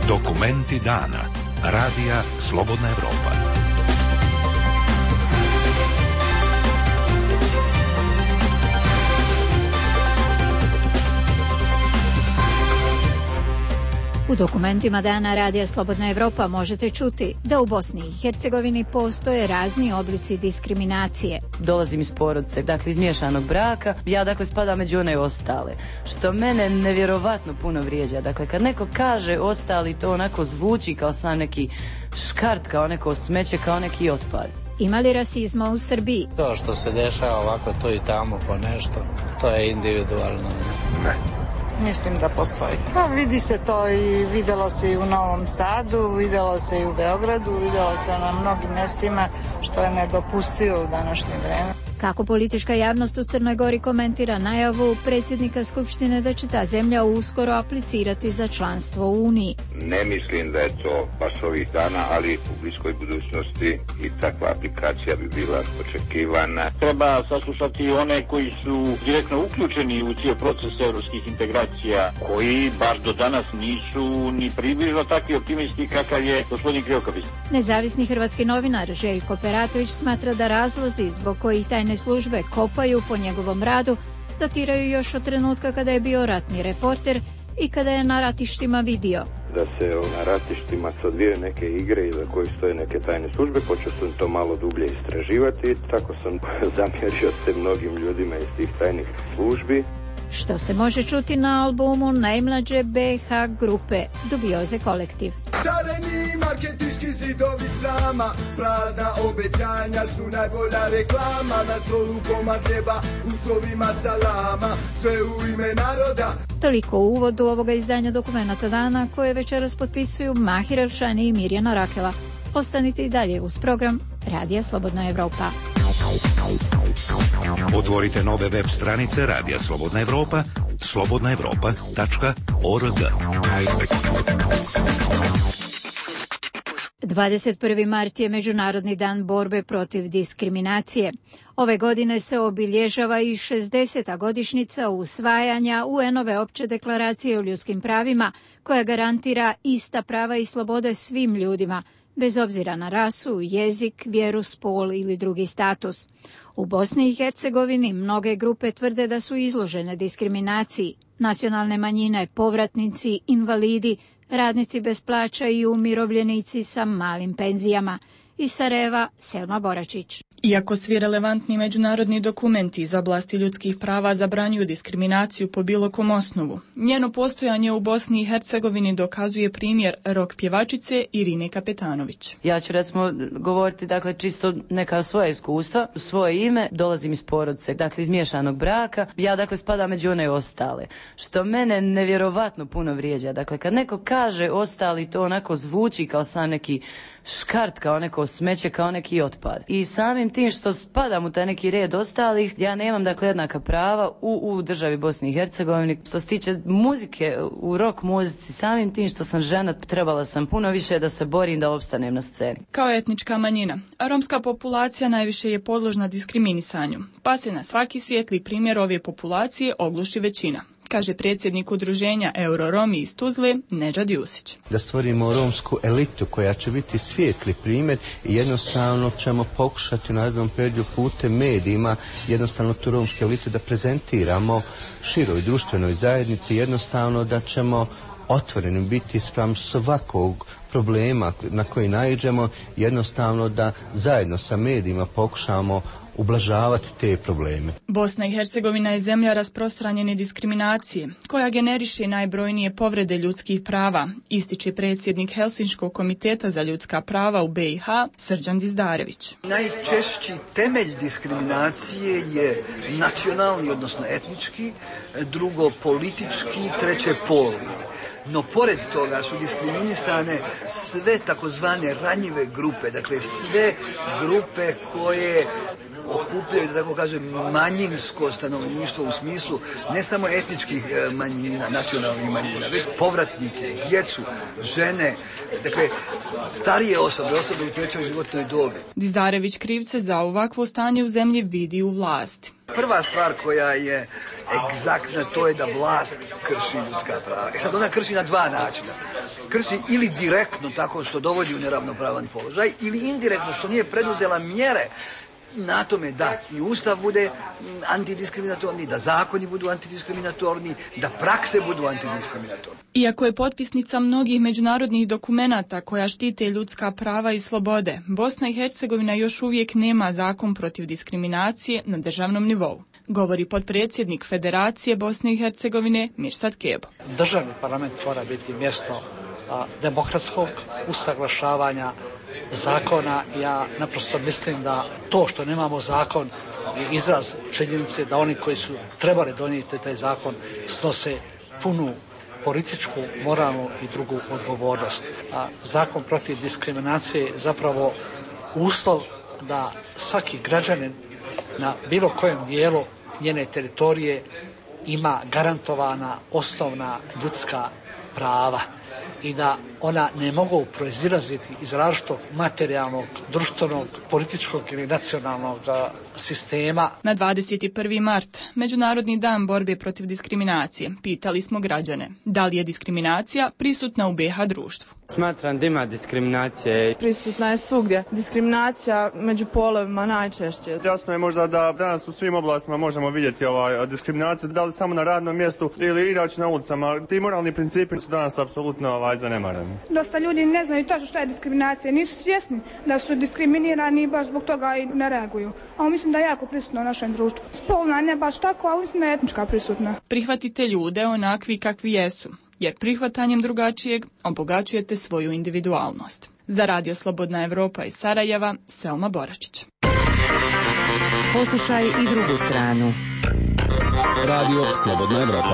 Speaker 2: Dokumenti dana. Radija Slobodna Evropa.
Speaker 1: U dokumentima dana Radija Slobodna Evropa možete čuti da u Bosni i Hercegovini postoje razni oblici diskriminacije.
Speaker 4: Dolazim iz porodice, dakle iz miješanog braka, ja dakle spadam među one ostale, što mene nevjerovatno puno vrijeđa. Dakle, kad neko kaže ostali, to onako zvuči kao sam neki škart, kao neko smeće, kao neki otpad.
Speaker 1: Ima li rasizma u Srbiji?
Speaker 11: To što se dešava ovako to i tamo po nešto, to je individualno.
Speaker 2: Ne.
Speaker 14: Mislim da postoji. Pa vidi se to i vidjelo se i u Novom Sadu, vidjelo se i u Beogradu, vidjelo se na mnogim mjestima, što je nedopustivo u današnje vrijeme.
Speaker 1: Kako politička javnost u Crnoj Gori komentira najavu predsjednika Skupštine da će ta zemlja uskoro aplicirati za članstvo u Uniji?
Speaker 16: Ne mislim da je to baš ovih dana, ali u bliskoj budućnosti i takva aplikacija bi bila očekivana.
Speaker 26: Treba saslušati one koji su direktno uključeni u cijel proces evropskih integracija, koji bar do danas nisu ni približno takvi optimisti kakav je gospodin Krivokapić.
Speaker 1: Nezavisni hrvatski novinar Željko Peratović smatra da razlozi zbog kojih tajne službe kopaju po njegovom radu datiraju još od trenutka kada je bio ratni reporter i kada je na ratištima vidio.
Speaker 16: Da se na ratištima se odvijaju neke igre i za koje stoje neke tajne službe, počeo sam to malo dublje istraživati, tako sam zamjerio se mnogim ljudima iz tih tajnih službi.
Speaker 1: Što se može čuti na albumu najmlađe BH grupe Dubioze kolektiv.
Speaker 27: Šareni marketinški zidovi srama, prazna obećanja su najbolja reklama, na stolu komad hljeba, uslovima salama, sve u ime naroda.
Speaker 1: Toliko u uvodu ovoga izdanja Dokumenata dana koje večeras potpisuju Mahir Elšani i Mirjana Rakela. Ostanite i dalje uz program Radija Slobodna Evropa.
Speaker 2: Otvorite nove web stranice Radija Slobodna Evropa, slobodnaevropa.org.
Speaker 1: 21. mart je Međunarodni dan borbe protiv diskriminacije. Ove godine se obilježava i 60. godišnjica usvajanja UN-ove opće deklaracije o ljudskim pravima, koja garantira ista prava i slobode svim ljudima, bez obzira na rasu, jezik, vjeru, spol ili drugi status. U Bosni i Hercegovini mnoge grupe tvrde da su izložene diskriminaciji. Nacionalne manjine, povratnici, invalidi, radnici bez plaća i umirovljenici sa malim penzijama. Iz Sarajeva, Selma Boračić.
Speaker 28: Iako svi relevantni međunarodni dokumenti iz oblasti ljudskih prava zabranjuju diskriminaciju po bilo kom osnovu, njeno postojanje u Bosni i Hercegovini dokazuje primjer rock pjevačice Irine Kapetanović.
Speaker 4: Ja ću recimo govoriti dakle čisto neka svoja iskustva, svoje ime, dolazim iz porodice, dakle iz miješanog braka, ja dakle spadam među one ostale, što mene nevjerovatno puno vrijeđa. Dakle, kad neko kaže ostali, to onako zvuči kao sam neki škart, kao neko smeće, kao neki otpad. I samim tim što spadam u taj neki red ostalih, ja nemam dakle jednaka prava u državi Bosni i Hercegovini. Što se tiče muzike, u rock muzici, samim tim što sam žena, trebala sam puno više da se borim da opstanem na sceni.
Speaker 28: Kao etnička manjina, romska populacija najviše je podložna diskriminisanju, pa se na svaki svijetli primjer ove populacije ogluši većina, kaže predsjednik udruženja Euroromi iz Tuzle, Nedžad Jusić.
Speaker 29: Da stvorimo romsku elitu koja će biti svijetli primjer i jednostavno ćemo pokušati na jednom periodu putem medijima jednostavno tu romsku elitu da prezentiramo široj društvenoj zajednici, jednostavno da ćemo otvoreni biti spram svakog problema na koji naiđemo, jednostavno da zajedno sa medijima pokušamo ublažavati te probleme.
Speaker 28: Bosna i Hercegovina je zemlja rasprostranjene diskriminacije, koja generiše najbrojnije povrede ljudskih prava, ističe predsjednik Helsinškog komiteta za ljudska prava u BiH, Srđan Dizdarević.
Speaker 30: Najčešći temelj diskriminacije je nacionalni, odnosno etnički, drugo politički, treće polni. No, pored toga su diskriminisane sve takozvane ranjive grupe, dakle sve grupe koje okupljaju, da tako kažem, manjinsko stanovništvo u smislu ne samo etničkih manjina, nacionalnih manjina, već povratnike, djecu, žene, dakle, starije osobe u trećoj životnoj dobi.
Speaker 28: Dizarević krivce za ovakvo stanje u zemlji vidi u vlasti.
Speaker 30: Prva stvar koja je egzaktna, to je da vlast krši ljudska prava. Sad ona krši na dva načina. Krši ili direktno tako što dovodi u neravnopravan položaj, ili indirektno što nije preduzela mjere na tome da i Ustav bude antidiskriminatorni, da zakoni budu antidiskriminatorni, da prakse budu antidiskriminatorni.
Speaker 28: Iako je potpisnica mnogih međunarodnih dokumenata koja štite ljudska prava i slobode, Bosna i Hercegovina još uvijek nema zakon protiv diskriminacije na državnom nivou, govori potpredsjednik Federacije Bosne i Hercegovine Mirsad Kebo.
Speaker 3: Državni parlament mora biti mjesto demokratskog usaglašavanja zakona. Ja naprosto mislim da to što nemamo zakon je izraz činjenice da oni koji su trebali donijeti taj zakon snose punu političku, moralnu i drugu odgovornost. Zakon protiv diskriminacije je zapravo uslov da svaki građanin na bilo kojem dijelu njene teritorije ima garantovana osnovna ljudska prava i da ona ne mogu proizilaziti iz različitog materijalnog, društvenog, političkog ili nacionalnog sistema.
Speaker 28: Na 21. mart, Međunarodni dan borbe protiv diskriminacije, pitali smo građane da li je diskriminacija prisutna u BiH društvu.
Speaker 5: Smatram da ima diskriminacije.
Speaker 6: Prisutna je svugdje. Diskriminacija među polovima najčešće.
Speaker 7: Jasno je možda da danas u svim oblastima možemo vidjeti diskriminaciju, da li samo na radnom mjestu ili inače na ulicama. Ti moralni principi su danas apsolutno zanemareni.
Speaker 6: Dosta ljudi ne znaju točno što je diskriminacija, nisu svjesni da su diskriminirani i baš zbog toga i ne reaguju. A mislim da je jako prisutno u našem društvu. Spolna ne baš tako, ali mislim da je etnička prisutna.
Speaker 28: Prihvatite ljude onakvi kakvi jesu, jer prihvatanjem drugačijeg obogaćujete svoju individualnost. Za Radio Slobodna Evropa iz Sarajeva, Selma Boračić.
Speaker 19: Poslušaj i drugu stranu.
Speaker 22: Radio Slobodna Evropa.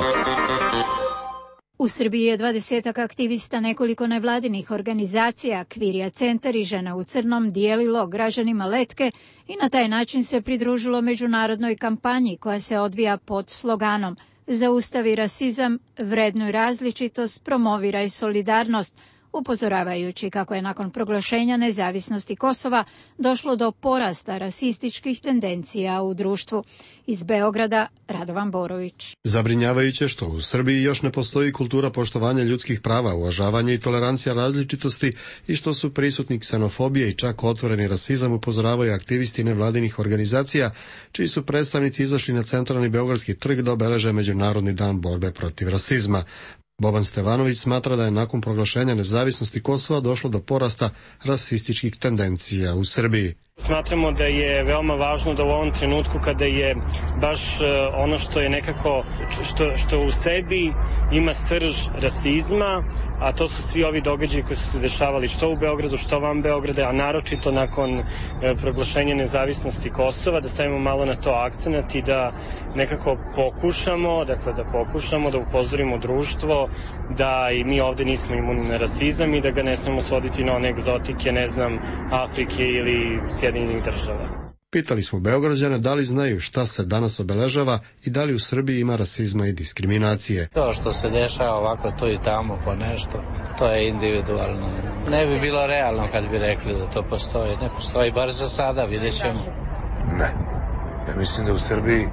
Speaker 1: U Srbiji je 20 aktivista nekoliko nevladinih organizacija, Kvirija centar i Žena u crnom, dijelilo građanima letke i na taj način se pridružilo međunarodnoj kampanji koja se odvija pod sloganom Zaustavi rasizam, vrednuj različitost, promoviraj solidarnost, upozoravajući kako je nakon proglašenja nezavisnosti Kosova došlo do porasta rasističkih tendencija u društvu. Iz Beograda, Radovan Borović.
Speaker 15: Zabrinjavajuće što u Srbiji još ne postoji kultura poštovanja ljudskih prava, uvažavanja i tolerancija različitosti i što su prisutni ksenofobije i čak otvoreni rasizam, upozoravaju aktivisti nevladinih organizacija, čiji su predstavnici izašli na centralni Beogradski trg da obeleže Međunarodni dan borbe protiv rasizma. Boban Stevanović smatra da je nakon proglašenja nezavisnosti Kosova došlo do porasta rasističkih tendencija u Srbiji.
Speaker 17: Smatramo da je veoma važno da u ovom trenutku kada je baš ono što je nekako, što u sebi ima srž rasizma, a to su svi ovi događaji koji su se dešavali što u Beogradu, što van Beograda, a naročito nakon proglašenja nezavisnosti Kosova, da stavimo malo na to akcenat i da nekako pokušamo, da upozorimo društvo da i mi ovde nismo imuni na rasizam i da ga ne smemo svoditi na one egzotike, Afrike ili Sjedinjenih država.
Speaker 15: Pitali smo Beograđane da li znaju šta se danas obeležava i da li u Srbiji ima rasizma i diskriminacije.
Speaker 11: To što se dešava ovako tu i tamo po nešto, to je individualno. Ne bi bilo realno kad bi rekli da to postoji. Ne postoji, bar za sada, vidjet ćemo.
Speaker 18: Ne. Ja mislim da u Srbiji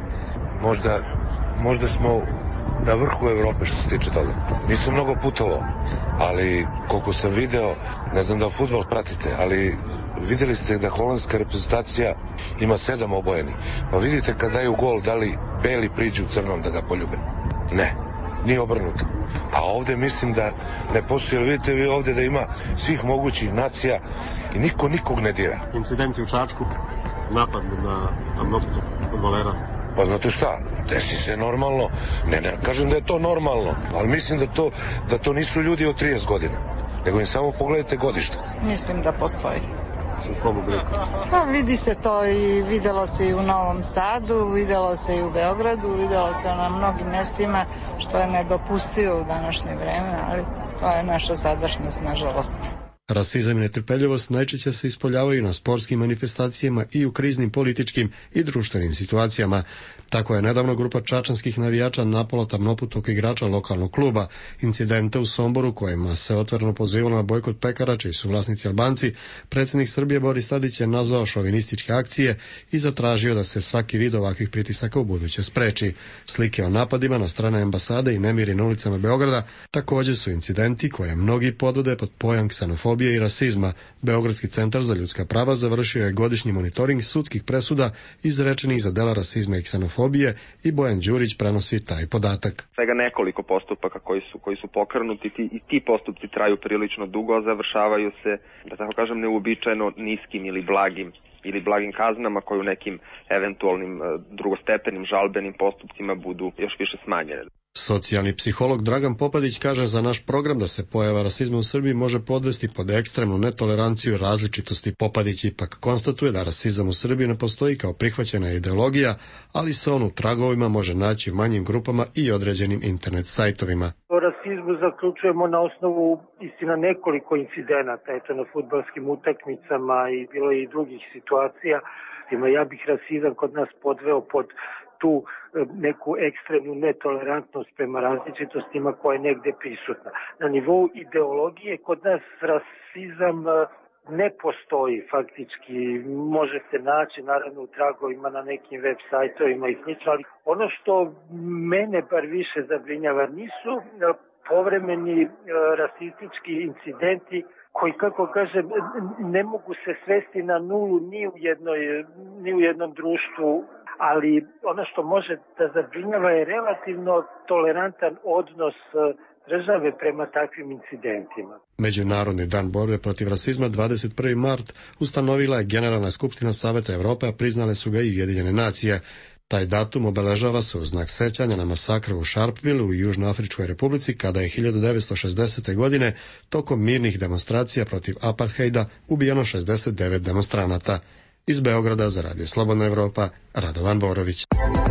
Speaker 18: možda smo na vrhu Evrope što se tiče toga. Nisam mnogo putovao, ali koliko sam video, ne znam da fudbal pratite, ali vidjeli ste da holandska reprezentacija ima 7 obojenih. Pa vidite kad daju gol, da li beli priđu crnom da ga poljube? Ne, nije obrnuto. A ovdje mislim da ne postoji, vidite vi ovdje da ima svih mogućih nacija i niko nikog ne dira.
Speaker 20: Incidenti u Čačku, napad na mnogo fudbalera.
Speaker 18: Pa znate šta, desi se normalno, ne kažem da je to normalno, ali mislim da to nisu ljudi od 30 godina, nego im samo pogledajte godište.
Speaker 14: Mislim da postoji.
Speaker 20: U kom obliku?
Speaker 14: Pa vidi se to i vidjelo se i u Novom Sadu, vidjelo se i u Beogradu, vidjelo se na mnogim mjestima, što je nedopustivo u današnje vrijeme, ali to je naša sadašnjost, nažalost.
Speaker 15: Rasizam i netrpeljivost najčešće se ispoljavaju na sportskim manifestacijama i u kriznim političkim i društvenim situacijama. Tako je nedavno grupa čačanskih navijača napala tamnoputog igrača lokalnog kluba. Incidente u Somboru, kojima se otvoreno pozivalo na bojkot pekara, čiji su vlasnici Albanci, predsjednik Srbije Boris Tadić je nazvao šovinističke akcije i zatražio da se svaki vid ovakvih pritisaka u buduće spreči. Slike o napadima na strane ambasade i nemiri na ulicama Beograda također su incidenti koje mnogi podvode pod pojam ksenofobije i rasizma. Beogradski centar za ljudska prava završio je godišnji monitoring sudskih presuda izrečenih za dela rasizma i ksenofobije i Bojan Đurić prenosi taj podatak.
Speaker 8: Svega nekoliko postupaka koji su pokrenuti i ti postupci traju prilično dugo, a završavaju se, da tako kažem, neuobičajeno niskim ili blagim kaznama koje u nekim eventualnim drugostepenim žalbenim postupcima budu još više smanjene.
Speaker 15: Socijalni psiholog Dragan Popadić kaže za naš program da se pojava rasizma u Srbiji može podvesti pod ekstremnu netoleranciju različitosti. Popadić ipak konstatuje da rasizam u Srbiji ne postoji kao prihvaćena ideologija, ali se on u tragovima može naći u manjim grupama i određenim internet sajtovima.
Speaker 9: O rasizmu zaključujemo na osnovu istina nekoliko incidenata, eto na fudbalskim utakmicama i bilo je i drugih situacija. Ja bih rasizam kod nas podveo pod tu neku ekstremnu netolerantnost prema različitostima koja je negde prisutna. Na nivou ideologije kod nas rasizam ne postoji faktički. Možete naći naravno u tragovima na nekim web sajtovima i slično, ali ono što mene bar više zabrinjava nisu povremeni rasistički incidenti koji, kako kažem, ne mogu se svesti na nulu ni u jednom društvu, ali ono što može da zabrinjava je relativno tolerantan odnos države prema takvim incidentima.
Speaker 15: Međunarodni dan borbe protiv rasizma 21. mart ustanovila je Generalna skupština Saveta Evrope, a priznale su ga i Ujedinjene nacije. Taj datum obeležava se u znak sećanja na masakr u Sharpeville u Južnoafričkoj republici, kada je 1960. godine tokom mirnih demonstracija protiv apartheida ubijeno 69 demonstranata. Iz Beograda za Radio Slobodna Evropa, Radovan Borović.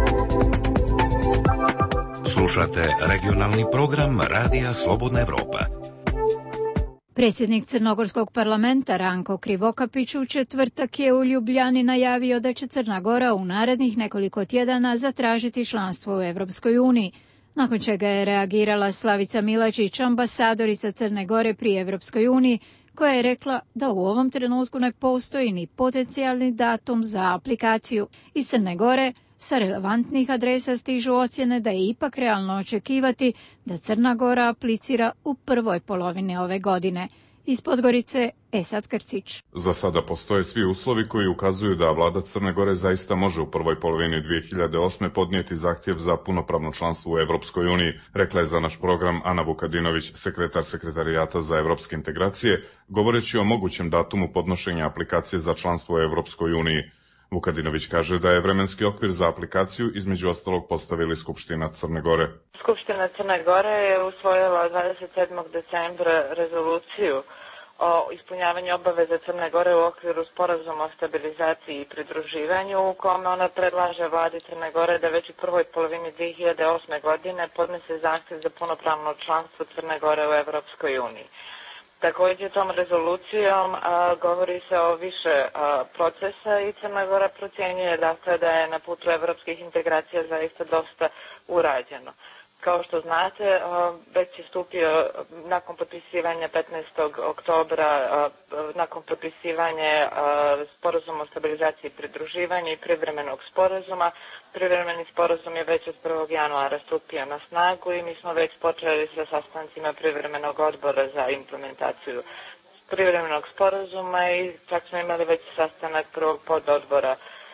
Speaker 2: Slušate regionalni program Radija Slobodna Evropa.
Speaker 1: Predsjednik Crnogorskog parlamenta Ranko Krivokapić u četvrtak je u Ljubljani najavio da će Crna Gora u narednih nekoliko tjedana zatražiti članstvo u Europskoj uniji, nakon čega je reagirala Slavica Milačić, ambasadorica Crne Gore pri Europskoj uniji, koja je rekla da u ovom trenutku ne postoji ni potencijalni datum za aplikaciju. Iz Crne Gore sa relevantnih adresa stižu ocjene da je ipak realno očekivati da Crna Gora aplicira u prvoj polovini ove godine. Iz Podgorice, Esad Krcić.
Speaker 10: Za sada postoje svi uslovi koji ukazuju da vlada Crne Gore zaista može u prvoj polovini 2008. podnijeti zahtjev za punopravno članstvo u Evropskoj uniji, rekla je za naš program Ana Vukadinović, sekretar Sekretarijata za evropske integracije, govoreći o mogućem datumu podnošenja aplikacije za članstvo u Evropskoj uniji. Vukadinović kaže da je vremenski okvir za aplikaciju između ostalog postavili Skupština Crne Gore.
Speaker 12: Skupština Crne Gore je usvojila 27. decembra rezoluciju o ispunjavanju obaveza Crne Gore u okviru sporazuma o stabilizaciji i pridruživanju, u kome ona predlaže vladi Crne Gore da već u prvoj polovini 2008. godine podnese zahtjev za punopravno članstvo Crne Gore u Evropskoj uniji. Također tom rezolucijom govori se o više procesa i Crna Gora procjenjuje da je na putu evropskih integracija zaista dosta urađeno. Kao što znate, već je stupio nakon potpisivanja 15. oktobra, nakon potpisivanja sporazuma o stabilizaciji i pridruživanju i privremenog sporazuma. Privremeni sporazum je već od 1. januara stupio na snagu i mi smo već počeli sa sastancima privremenog odbora za implementaciju privremenog sporazuma i čak smo imali već sastanak prvog pododbora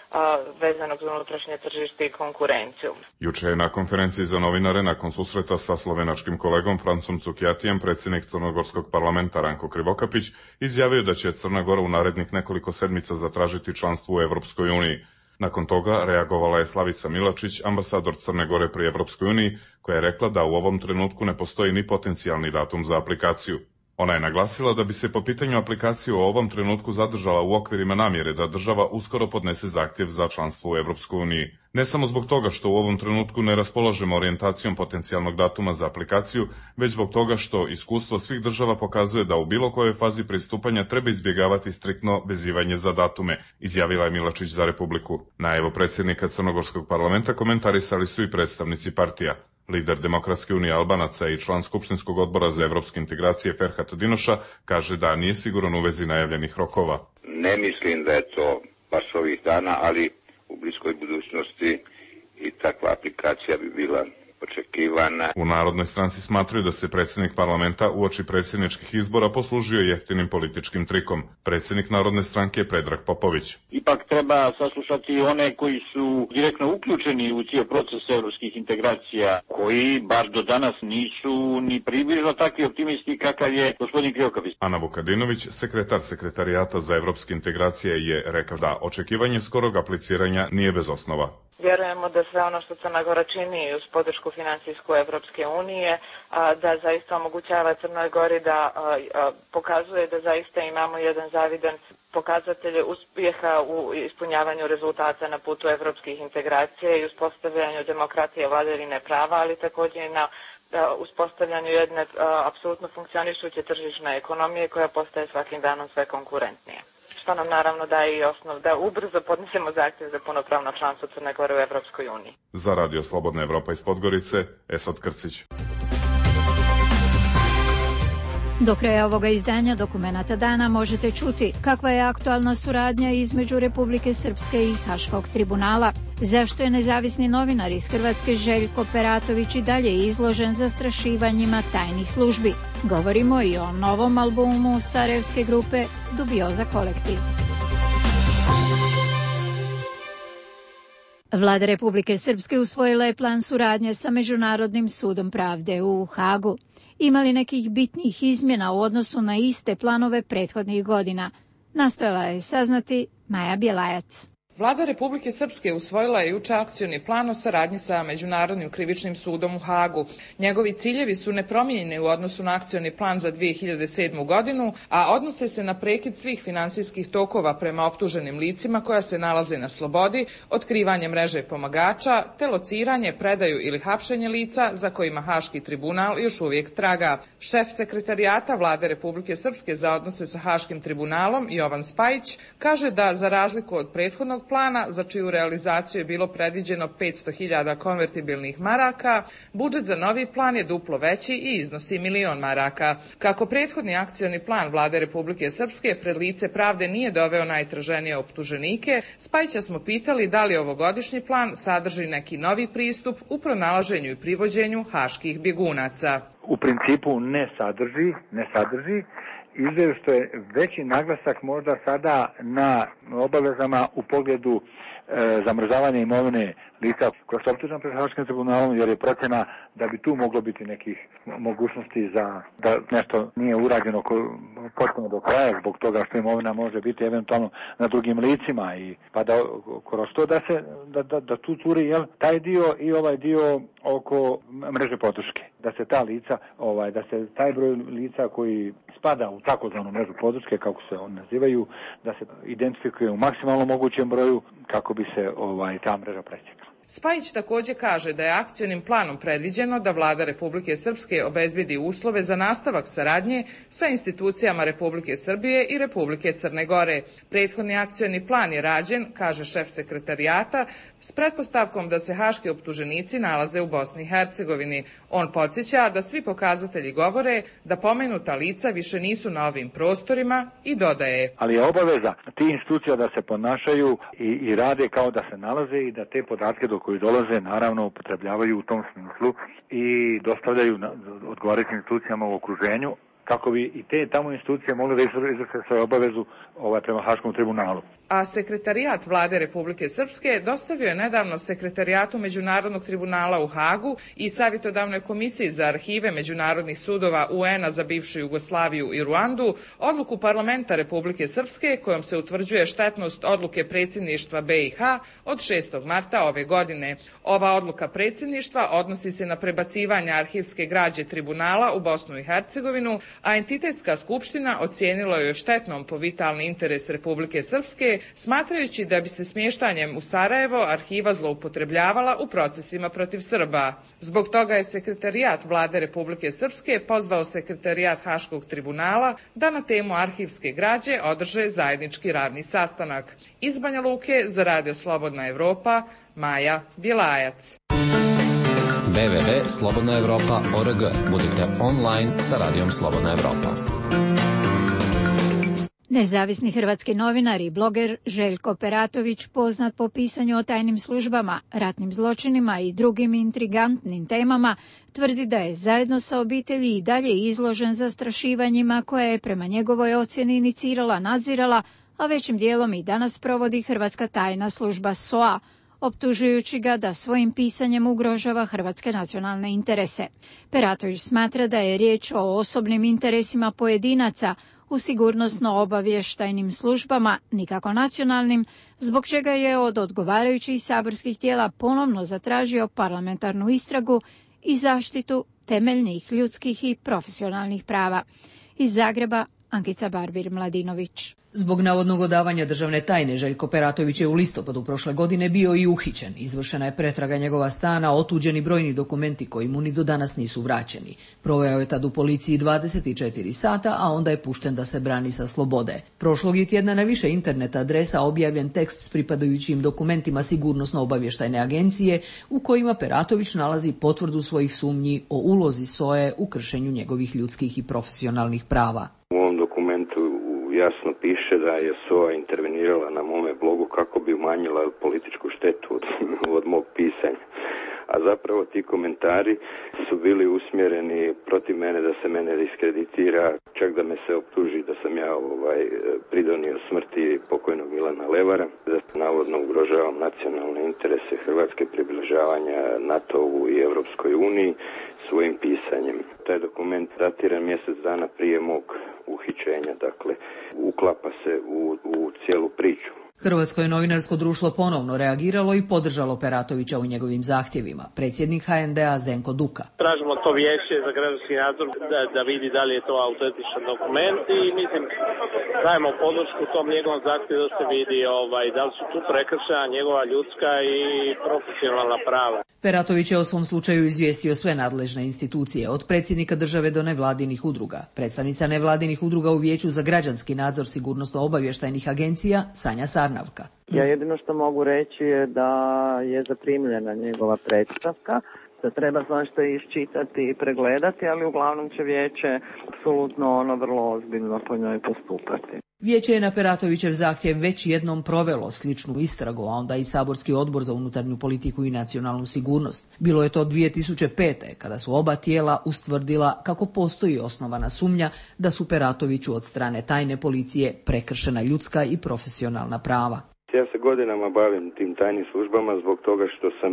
Speaker 12: vezanog za unutrašnje tržište i konkurenciju.
Speaker 10: Juče je na konferenciji za novinare nakon susreta sa slovenačkim kolegom Francom Cukjatijem predsjednik Crnogorskog parlamenta Ranko Krivokapić izjavio da će Crna Gora u narednih nekoliko sedmica zatražiti članstvo u Evropskoj uniji. Nakon toga reagovala je Slavica Milačić, ambasador Crne Gore pri Evropskoj uniji, koja je rekla da u ovom trenutku ne postoji ni potencijalni datum za aplikaciju. Ona je naglasila da bi se po pitanju aplikacije u ovom trenutku zadržala u okvirima namjere da država uskoro podnese zahtjev za članstvo u Evropskoj uniji. Ne samo zbog toga što u ovom trenutku ne raspolažemo orijentacijom potencijalnog datuma za aplikaciju, već zbog toga što iskustvo svih država pokazuje da u bilo kojoj fazi pristupanja treba izbjegavati striktno vezivanje za datume, izjavila je Milačić za Republiku. Najavu predsjednika Crnogorskog parlamenta komentarisali su i predstavnici partija. Lider Demokratske unije Albanaca i član Skupštinskog odbora za evropske integracije Ferhat Dinoša kaže da nije siguran u vezi najavljenih rokova.
Speaker 4: Ne mislim da je to baš ovih dana, ali u bliskoj budućnosti i takva aplikacija bi bila očekivana.
Speaker 10: U Narodnoj stranci smatraju da se predsjednik parlamenta uoči predsjedničkih izbora poslužio jeftinim političkim trikom. Predsjednik Narodne stranke je Predrag Popović.
Speaker 13: Ipak treba saslušati one koji su direktno uključeni u cijel proces evropskih integracija, koji bar do danas nisu ni približno takvi optimisti kakav je gospodin Krivokapić.
Speaker 10: Ana Vukadinović, sekretar Sekretarijata za evropske integracije, je rekao da očekivanje skorog apliciranja nije bez osnova.
Speaker 12: Vjerujemo da sve ono što Crna Gora čini uz podršku finansijsku Evropske unije, da zaista omogućava Crnoj Gori da pokazuje da zaista imamo jedan zavidan pokazatelj uspjeha u ispunjavanju rezultata na putu evropskih integracija i uspostavljanju demokratije, vladavine prava, ali također i na uspostavljanju jedne apsolutno funkcionišuće tržišne ekonomije koja postaje svakim danom sve konkurentnije. Što nam naravno daje i osnov da ubrzo podnesemo zahtjev za punopravno članstvo Crne Gore u Evropskoj uniji.
Speaker 10: Za Radio Slobodna Evropa iz Podgorice, Esad Krcić.
Speaker 1: Do kraja ovoga izdanja Dokumenata dana možete čuti kakva je aktualna suradnja između Republike Srpske i Haškog tribunala, zašto je nezavisni novinar iz Hrvatske Željko Peratović i dalje izložen zastrašivanjima tajnih službi. Govorimo i o novom albumu sarajevske grupe Dubioza Kolektiv. Vlada Republike Srpske usvojila je plan suradnje sa Međunarodnim sudom pravde u Hagu. Ima li nekih bitnih izmjena u odnosu na iste planove prethodnih godina? Nastojala je saznati Maja Bjelajac.
Speaker 16: Vlada Republike Srpske usvojila je juče akcioni plan o saradnji sa Međunarodnim krivičnim sudom u Hagu. Njegovi ciljevi su nepromijenjeni u odnosu na akcioni plan za 2007. godinu, a odnose se na prekid svih finansijskih tokova prema optuženim licima koja se nalaze na slobodi, otkrivanje mreže pomagača, te lociranje, predaju ili hapšenje lica za kojima Haški tribunal još uvijek traga. Šef sekretarijata Vlade Republike Srpske za odnose sa Haškim tribunalom, Jovan Spajić, kaže da za razliku od prethodnog plana, za čiju realizaciju je bilo predviđeno 500.000 konvertibilnih maraka, budžet za novi plan je duplo veći i iznosi 1.000.000 maraka. Kako prethodni akcioni plan Vlade Republike Srpske pred lice pravde nije doveo najtraženije optuženike, Spajića smo pitali da li ovogodišnji plan sadrži neki novi pristup u pronalaženju i privođenju haških bjegunaca.
Speaker 21: U principu ne sadrži. Izgleda što je veći naglasak možda sada na obavezama u pogledu zamrzavanja imovine lica koja su optužena pred Haškim tribunalom, jer je procjena da bi tu moglo biti nekih mogućnosti za da nešto nije urađeno potpuno do kraja zbog toga što imovina može biti eventualno na drugim licima i pa da kroz to da tu curi taj dio i ovaj dio oko mreže podrške, da se ta lica da se taj broj lica koji spada u takozvanu mrežu podrške, kako se oni nazivaju, da se identifikuje u maksimalno mogućem broju kako bi se ta mreža presjekla.
Speaker 16: Spajić također kaže da je akcionim planom predviđeno da Vlada Republike Srpske obezbedi uslove za nastavak saradnje sa institucijama Republike Srbije i Republike Crne Gore. Prethodni akcioni plan je rađen, kaže šef sekretarijata, s pretpostavkom da se haški optuženici nalaze u Bosni i Hercegovini. On podsjeća da svi pokazatelji govore da pomenuta lica više nisu na ovim prostorima i dodaje.
Speaker 21: Ali je obaveza tih institucija da se ponašaju i rade kao da se nalaze i da te podatke do koji dolaze naravno upotrebljavaju u tom smislu i dostavljaju odgovarajućim institucijama u okruženju kako bi i te tamo institucije mogle da izvrše svoju obavezu prema Haškom tribunalu.
Speaker 16: A sekretarijat Vlade Republike Srpske dostavio je nedavno sekretarijatu Međunarodnog tribunala u Hagu i savjetodavnoj komisiji za arhive međunarodnih sudova UN-a za bivšu Jugoslaviju i Ruandu odluku parlamenta Republike Srpske kojom se utvrđuje štetnost odluke predsjedništva BiH od 6. marta ove godine. Ova odluka predsjedništva odnosi se na prebacivanje arhivske građe tribunala u Bosnu i Hercegovinu, a entitetska skupština ocijenila joj štetnom po vitalni interes Republike Srpske, smatrajući da bi se smještanjem u Sarajevo arhiva zloupotrebljavala u procesima protiv Srba. Zbog toga je sekretarijat Vlade Republike Srpske pozvao sekretarijat Haškog tribunala da na temu arhivske građe održe zajednički radni sastanak. Iz Banja Luke za Radio Slobodna Evropa, Maja Bjelajac.
Speaker 3: www.slobodnaevropa.org. Budite online sa Radijom Slobodna Evropa.
Speaker 1: Nezavisni hrvatski novinar i bloger Željko Peratović, poznat po pisanju o tajnim službama, ratnim zločinima i drugim intrigantnim temama, tvrdi da je zajedno sa obitelji i dalje izložen zastrašivanjima koje je prema njegovoj ocjeni inicirala, nadzirala, a većim dijelom i danas provodi hrvatska tajna služba SOA, optužujući ga da svojim pisanjem ugrožava hrvatske nacionalne interese. Peratović smatra da je riječ o osobnim interesima pojedinaca u sigurnosno-obavještajnim službama, nikako nacionalnim, zbog čega je od odgovarajućih saborskih tijela ponovno zatražio parlamentarnu istragu i zaštitu temeljnih ljudskih i profesionalnih prava. Iz Zagreba, Ankica Barbir-Mladinović.
Speaker 5: Zbog navodnog odavanja državne tajne, Željko Peratović je u listopadu prošle godine bio i uhićen. Izvršena je pretraga njegova stana, otuđeni brojni dokumenti koji mu ni do danas nisu vraćeni. Proveo je tad u policiji 24 sata, a onda je pušten da se brani sa slobode. Prošlog je tjedna na više internet adresa objavljen tekst s pripadajućim dokumentima Sigurnosno-obavještajne agencije u kojima Peratović nalazi potvrdu svojih sumnji o ulozi SOA-e u kršenju njegovih ljudskih i profesionalnih prava.
Speaker 7: U ovom dokumentu jasno piše da je SOA intervenirala na mome blogu kako bi umanjila političku štetu od mog pisanja. A zapravo ti komentari su bili usmjereni protiv mene, da se mene diskreditira, čak da me se optuži da sam ja pridonio smrti pokojnog Milana Levara, da navodno ugrožavam nacionalne interese Hrvatske, približavanja NATO-u i Europskoj uniji svojim pisanjem. Taj dokument datira mjesec dana prije mog uhićenja, dakle uklapa se u cijelu priču.
Speaker 5: Hrvatsko je novinarsko društvo ponovno reagiralo i podržalo Peratovića u njegovim zahtjevima. Predsjednik HND-a Zdenko Duka.
Speaker 23: Tražimo to vijeće za građanski nadzor da vidi da li je to autentičan dokument i mislim dajemo podršku tom njegovom zahtjevu da se vidi da li su tu prekršena njegova ljudska i profesionalna prava.
Speaker 5: Peratović je o svom slučaju izvijestio sve nadležne institucije, od predsjednika države do nevladinih udruga. Predstavnica nevladinih udruga u Vijeću za građanski nadzor sigurnosno-obavještajnih agencija Sanja Sarnavka.
Speaker 24: Ja jedino što mogu reći je da je zaprimljena njegova predstavka, da treba svašta iščitati i pregledati, ali uglavnom će vijeće apsolutno vrlo ozbiljno po njoj postupati.
Speaker 5: Vijeće je na Peratovićev zahtjev već jednom provelo sličnu istragu, a onda i Saborski odbor za unutarnju politiku i nacionalnu sigurnost. Bilo je to 2005. kada su oba tijela ustvrdila kako postoji osnovana sumnja da su Peratoviću od strane tajne policije prekršena ljudska i profesionalna prava.
Speaker 7: Ja se godinama bavim tim tajnim službama zbog toga što sam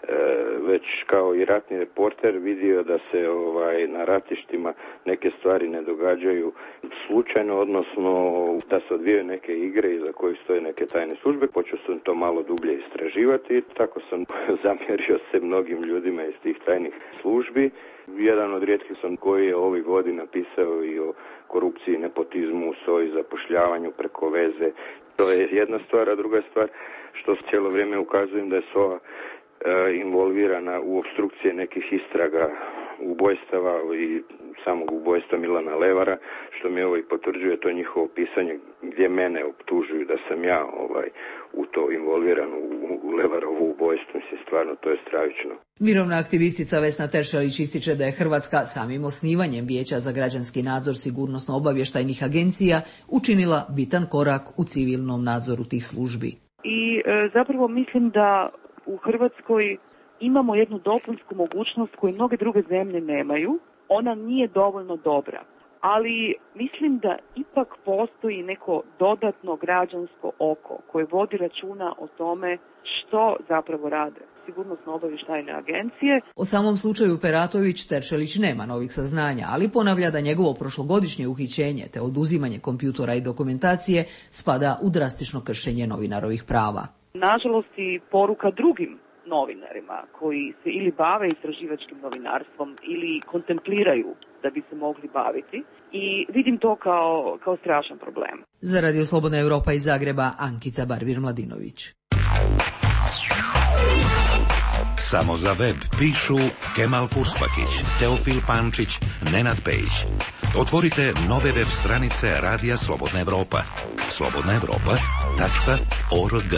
Speaker 7: već kao i ratni reporter vidio da se na ratištima neke stvari ne događaju slučajno, odnosno da se odvijaju neke igre iza kojih stoje neke tajne službe. Počeo sam to malo dublje istraživati i tako sam zamjerio se mnogim ljudima iz tih tajnih službi. Jedan od rijetkih sam koji je ovih godina pisao i o korupciji, nepotizmu, SOA-i, zapošljavanju preko veze. To je jedna stvar, a druga stvar što cijelo vrijeme ukazujem da je SOA involvirana u opstrukcije nekih istraga ubojstava i samog ubojstva Milana Levara, što mi i potvrđuje to njihovo pisanje gdje mene optužuju da sam ja u to involviran u Levarovu ubojstvo. Mislim, stvarno to je stravično.
Speaker 5: Mirovna aktivistica Vesna Teršelić ističe da je Hrvatska samim osnivanjem Vijeća za građanski nadzor sigurnosno-obavještajnih agencija učinila bitan korak u civilnom nadzoru tih službi.
Speaker 25: I zapravo mislim da u Hrvatskoj imamo jednu dopunsku mogućnost koju mnoge druge zemlje nemaju. Ona nije dovoljno dobra, ali mislim da ipak postoji neko dodatno građansko oko koje vodi računa o tome što zapravo rade sigurnosno-obavještajne agencije.
Speaker 5: O samom slučaju Peratović Teršelić nema novih saznanja, ali ponavlja da njegovo prošlogodišnje uhićenje te oduzimanje kompjutora i dokumentacije spada u drastično kršenje novinarovih prava.
Speaker 25: Nažalost i poruka drugim novinarima koji se ili bave istraživačkim novinarstvom ili kontempliraju da bi se mogli baviti i vidim to kao strašan problem.
Speaker 5: Za Radio Slobodna Evropa iz Zagreba, Ankica Barbir-Mladinović.
Speaker 2: Samo za web pišu Kemal Kurspakić, Teofil Pančić, Nenad Pejić. Otvorite nove web stranice Radija Slobodna Evropa. slobodnaevropa.org.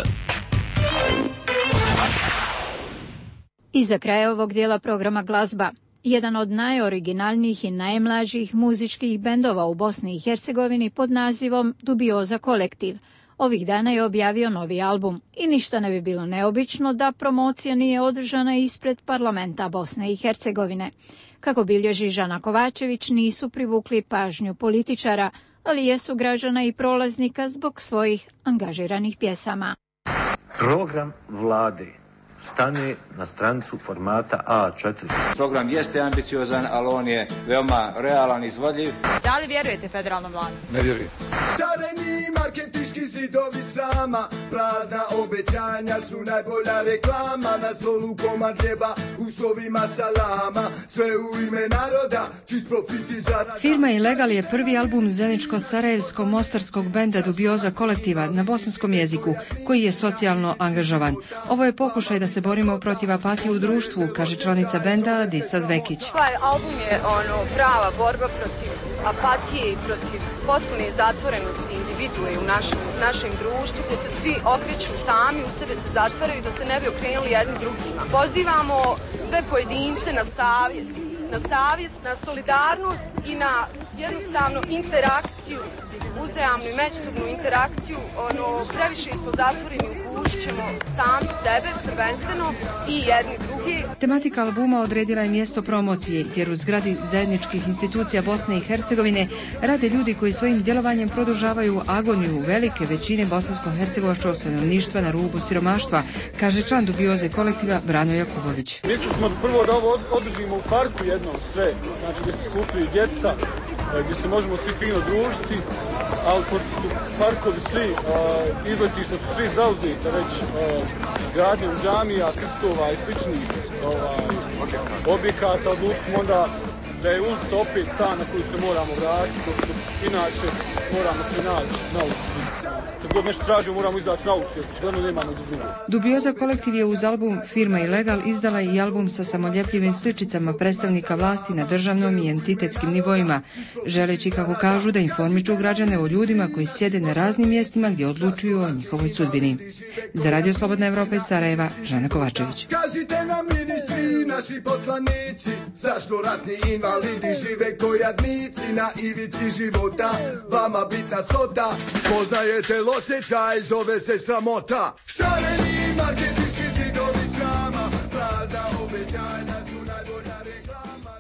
Speaker 1: I za kraj ovog dijela programa glazba. Jedan od najoriginalnijih i najmlađih muzičkih bendova u Bosni i Hercegovini pod nazivom Dubioza kolektiv. Ovih dana je objavio novi album i ništa ne bi bilo neobično da promocija nije održana ispred parlamenta Bosne i Hercegovine. Kako bilježi Žana Kovačević, nisu privukli pažnju političara, ali jesu građana i prolaznika zbog svojih angažiranih pjesama.
Speaker 6: Program vlade stane na stranicu formata A4.
Speaker 11: Program jeste ambiciozan, ali on je veoma realan i izvodljiv.
Speaker 17: Da li vjerujete federalnom vladu?
Speaker 6: Ne vjerujem.
Speaker 19: Šareni marketinški zidovi srama, prazna obećanja su najbolja reklama, na stolu komad hljeba, uslovima salama, sve u ime naroda, čist profiti zarada.
Speaker 22: Firma Ilegal je prvi album zeničko-sarajevsko-mostarskog benda Dubioza kolektiva na bosanskom jeziku, koji je socijalno angažovan. Ovo je pokušaj da se borimo protiv apatije u društvu, kaže članica benda Adisa Zvekić.
Speaker 17: Ovaj album je prava borba protiv apatije i protiv potpune zatvorenosti individue u našem društvu, gdje se svi okreću sami, u sebe se zatvaraju da se ne bi okrenuli jedni drugima. Pozivamo sve pojedince na savjest, na solidarnost i na jednostavno interakciju, uzajamnu i međusobnu interakciju. Previše smo zatvoreni u kući, ćemo sami sebe prvenstveno i jedni drugi.
Speaker 22: Tematika albuma odredila je mjesto promocije, jer u zgradi zajedničkih institucija Bosne i Hercegovine rade ljudi koji svojim djelovanjem produžavaju agoniju velike većine bosansko-hercegovačkog stanovništva na rubu siromaštva, kaže član Dubioze kolektiva Brano Jakubović.
Speaker 26: Mislili smo prvo da ovo održimo u parku jednom sve, znači gdje se skupljaju djeca, gdje se možemo svi fino družiti, ali parkovi svi, izletišta su svi zauzeti, već gradnjom džamija, krstova i sličnih objekata, odlučimo onda da je ulica opet ta na koju se moramo vratiti, inače moramo se naći na ulici. Kad god nešto tražimo, moramo izaći na ulici, jer gledamo nemamo iz drugo.
Speaker 22: Dubioza kolektiv je uz album Firma Ilegal izdala i album sa samoljepljivim sličicama predstavnika vlasti na državnom i entitetskim nivoima, želeći, kako kažu, da informiču građane o ljudima koji sjede na raznim mjestima gdje odlučuju o njihovoj sudbini. Za Radio Slobodna Evropa iz Sarajeva, Žana Kovačević.
Speaker 19: Kažite nam, ministri, naši poslanici, zašto ratni invalidi žive ko jadnici na ivici života, vama bitna svota, poznajete osjećaj, zove se sramota. Šareni marketinški zidovi srama, prazna obećanja su najbolja reklama.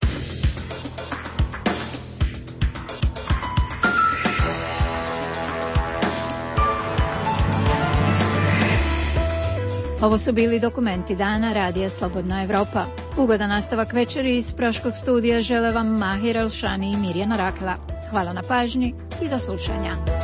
Speaker 1: Ovo su bili dokumenti dana Radija Slobodna Evropa. Ugodan nastavak večeri iz Praškog studija žele vam Mahir Elšani i Mirjana Rakla. Hvala na pažnji i do slušanja.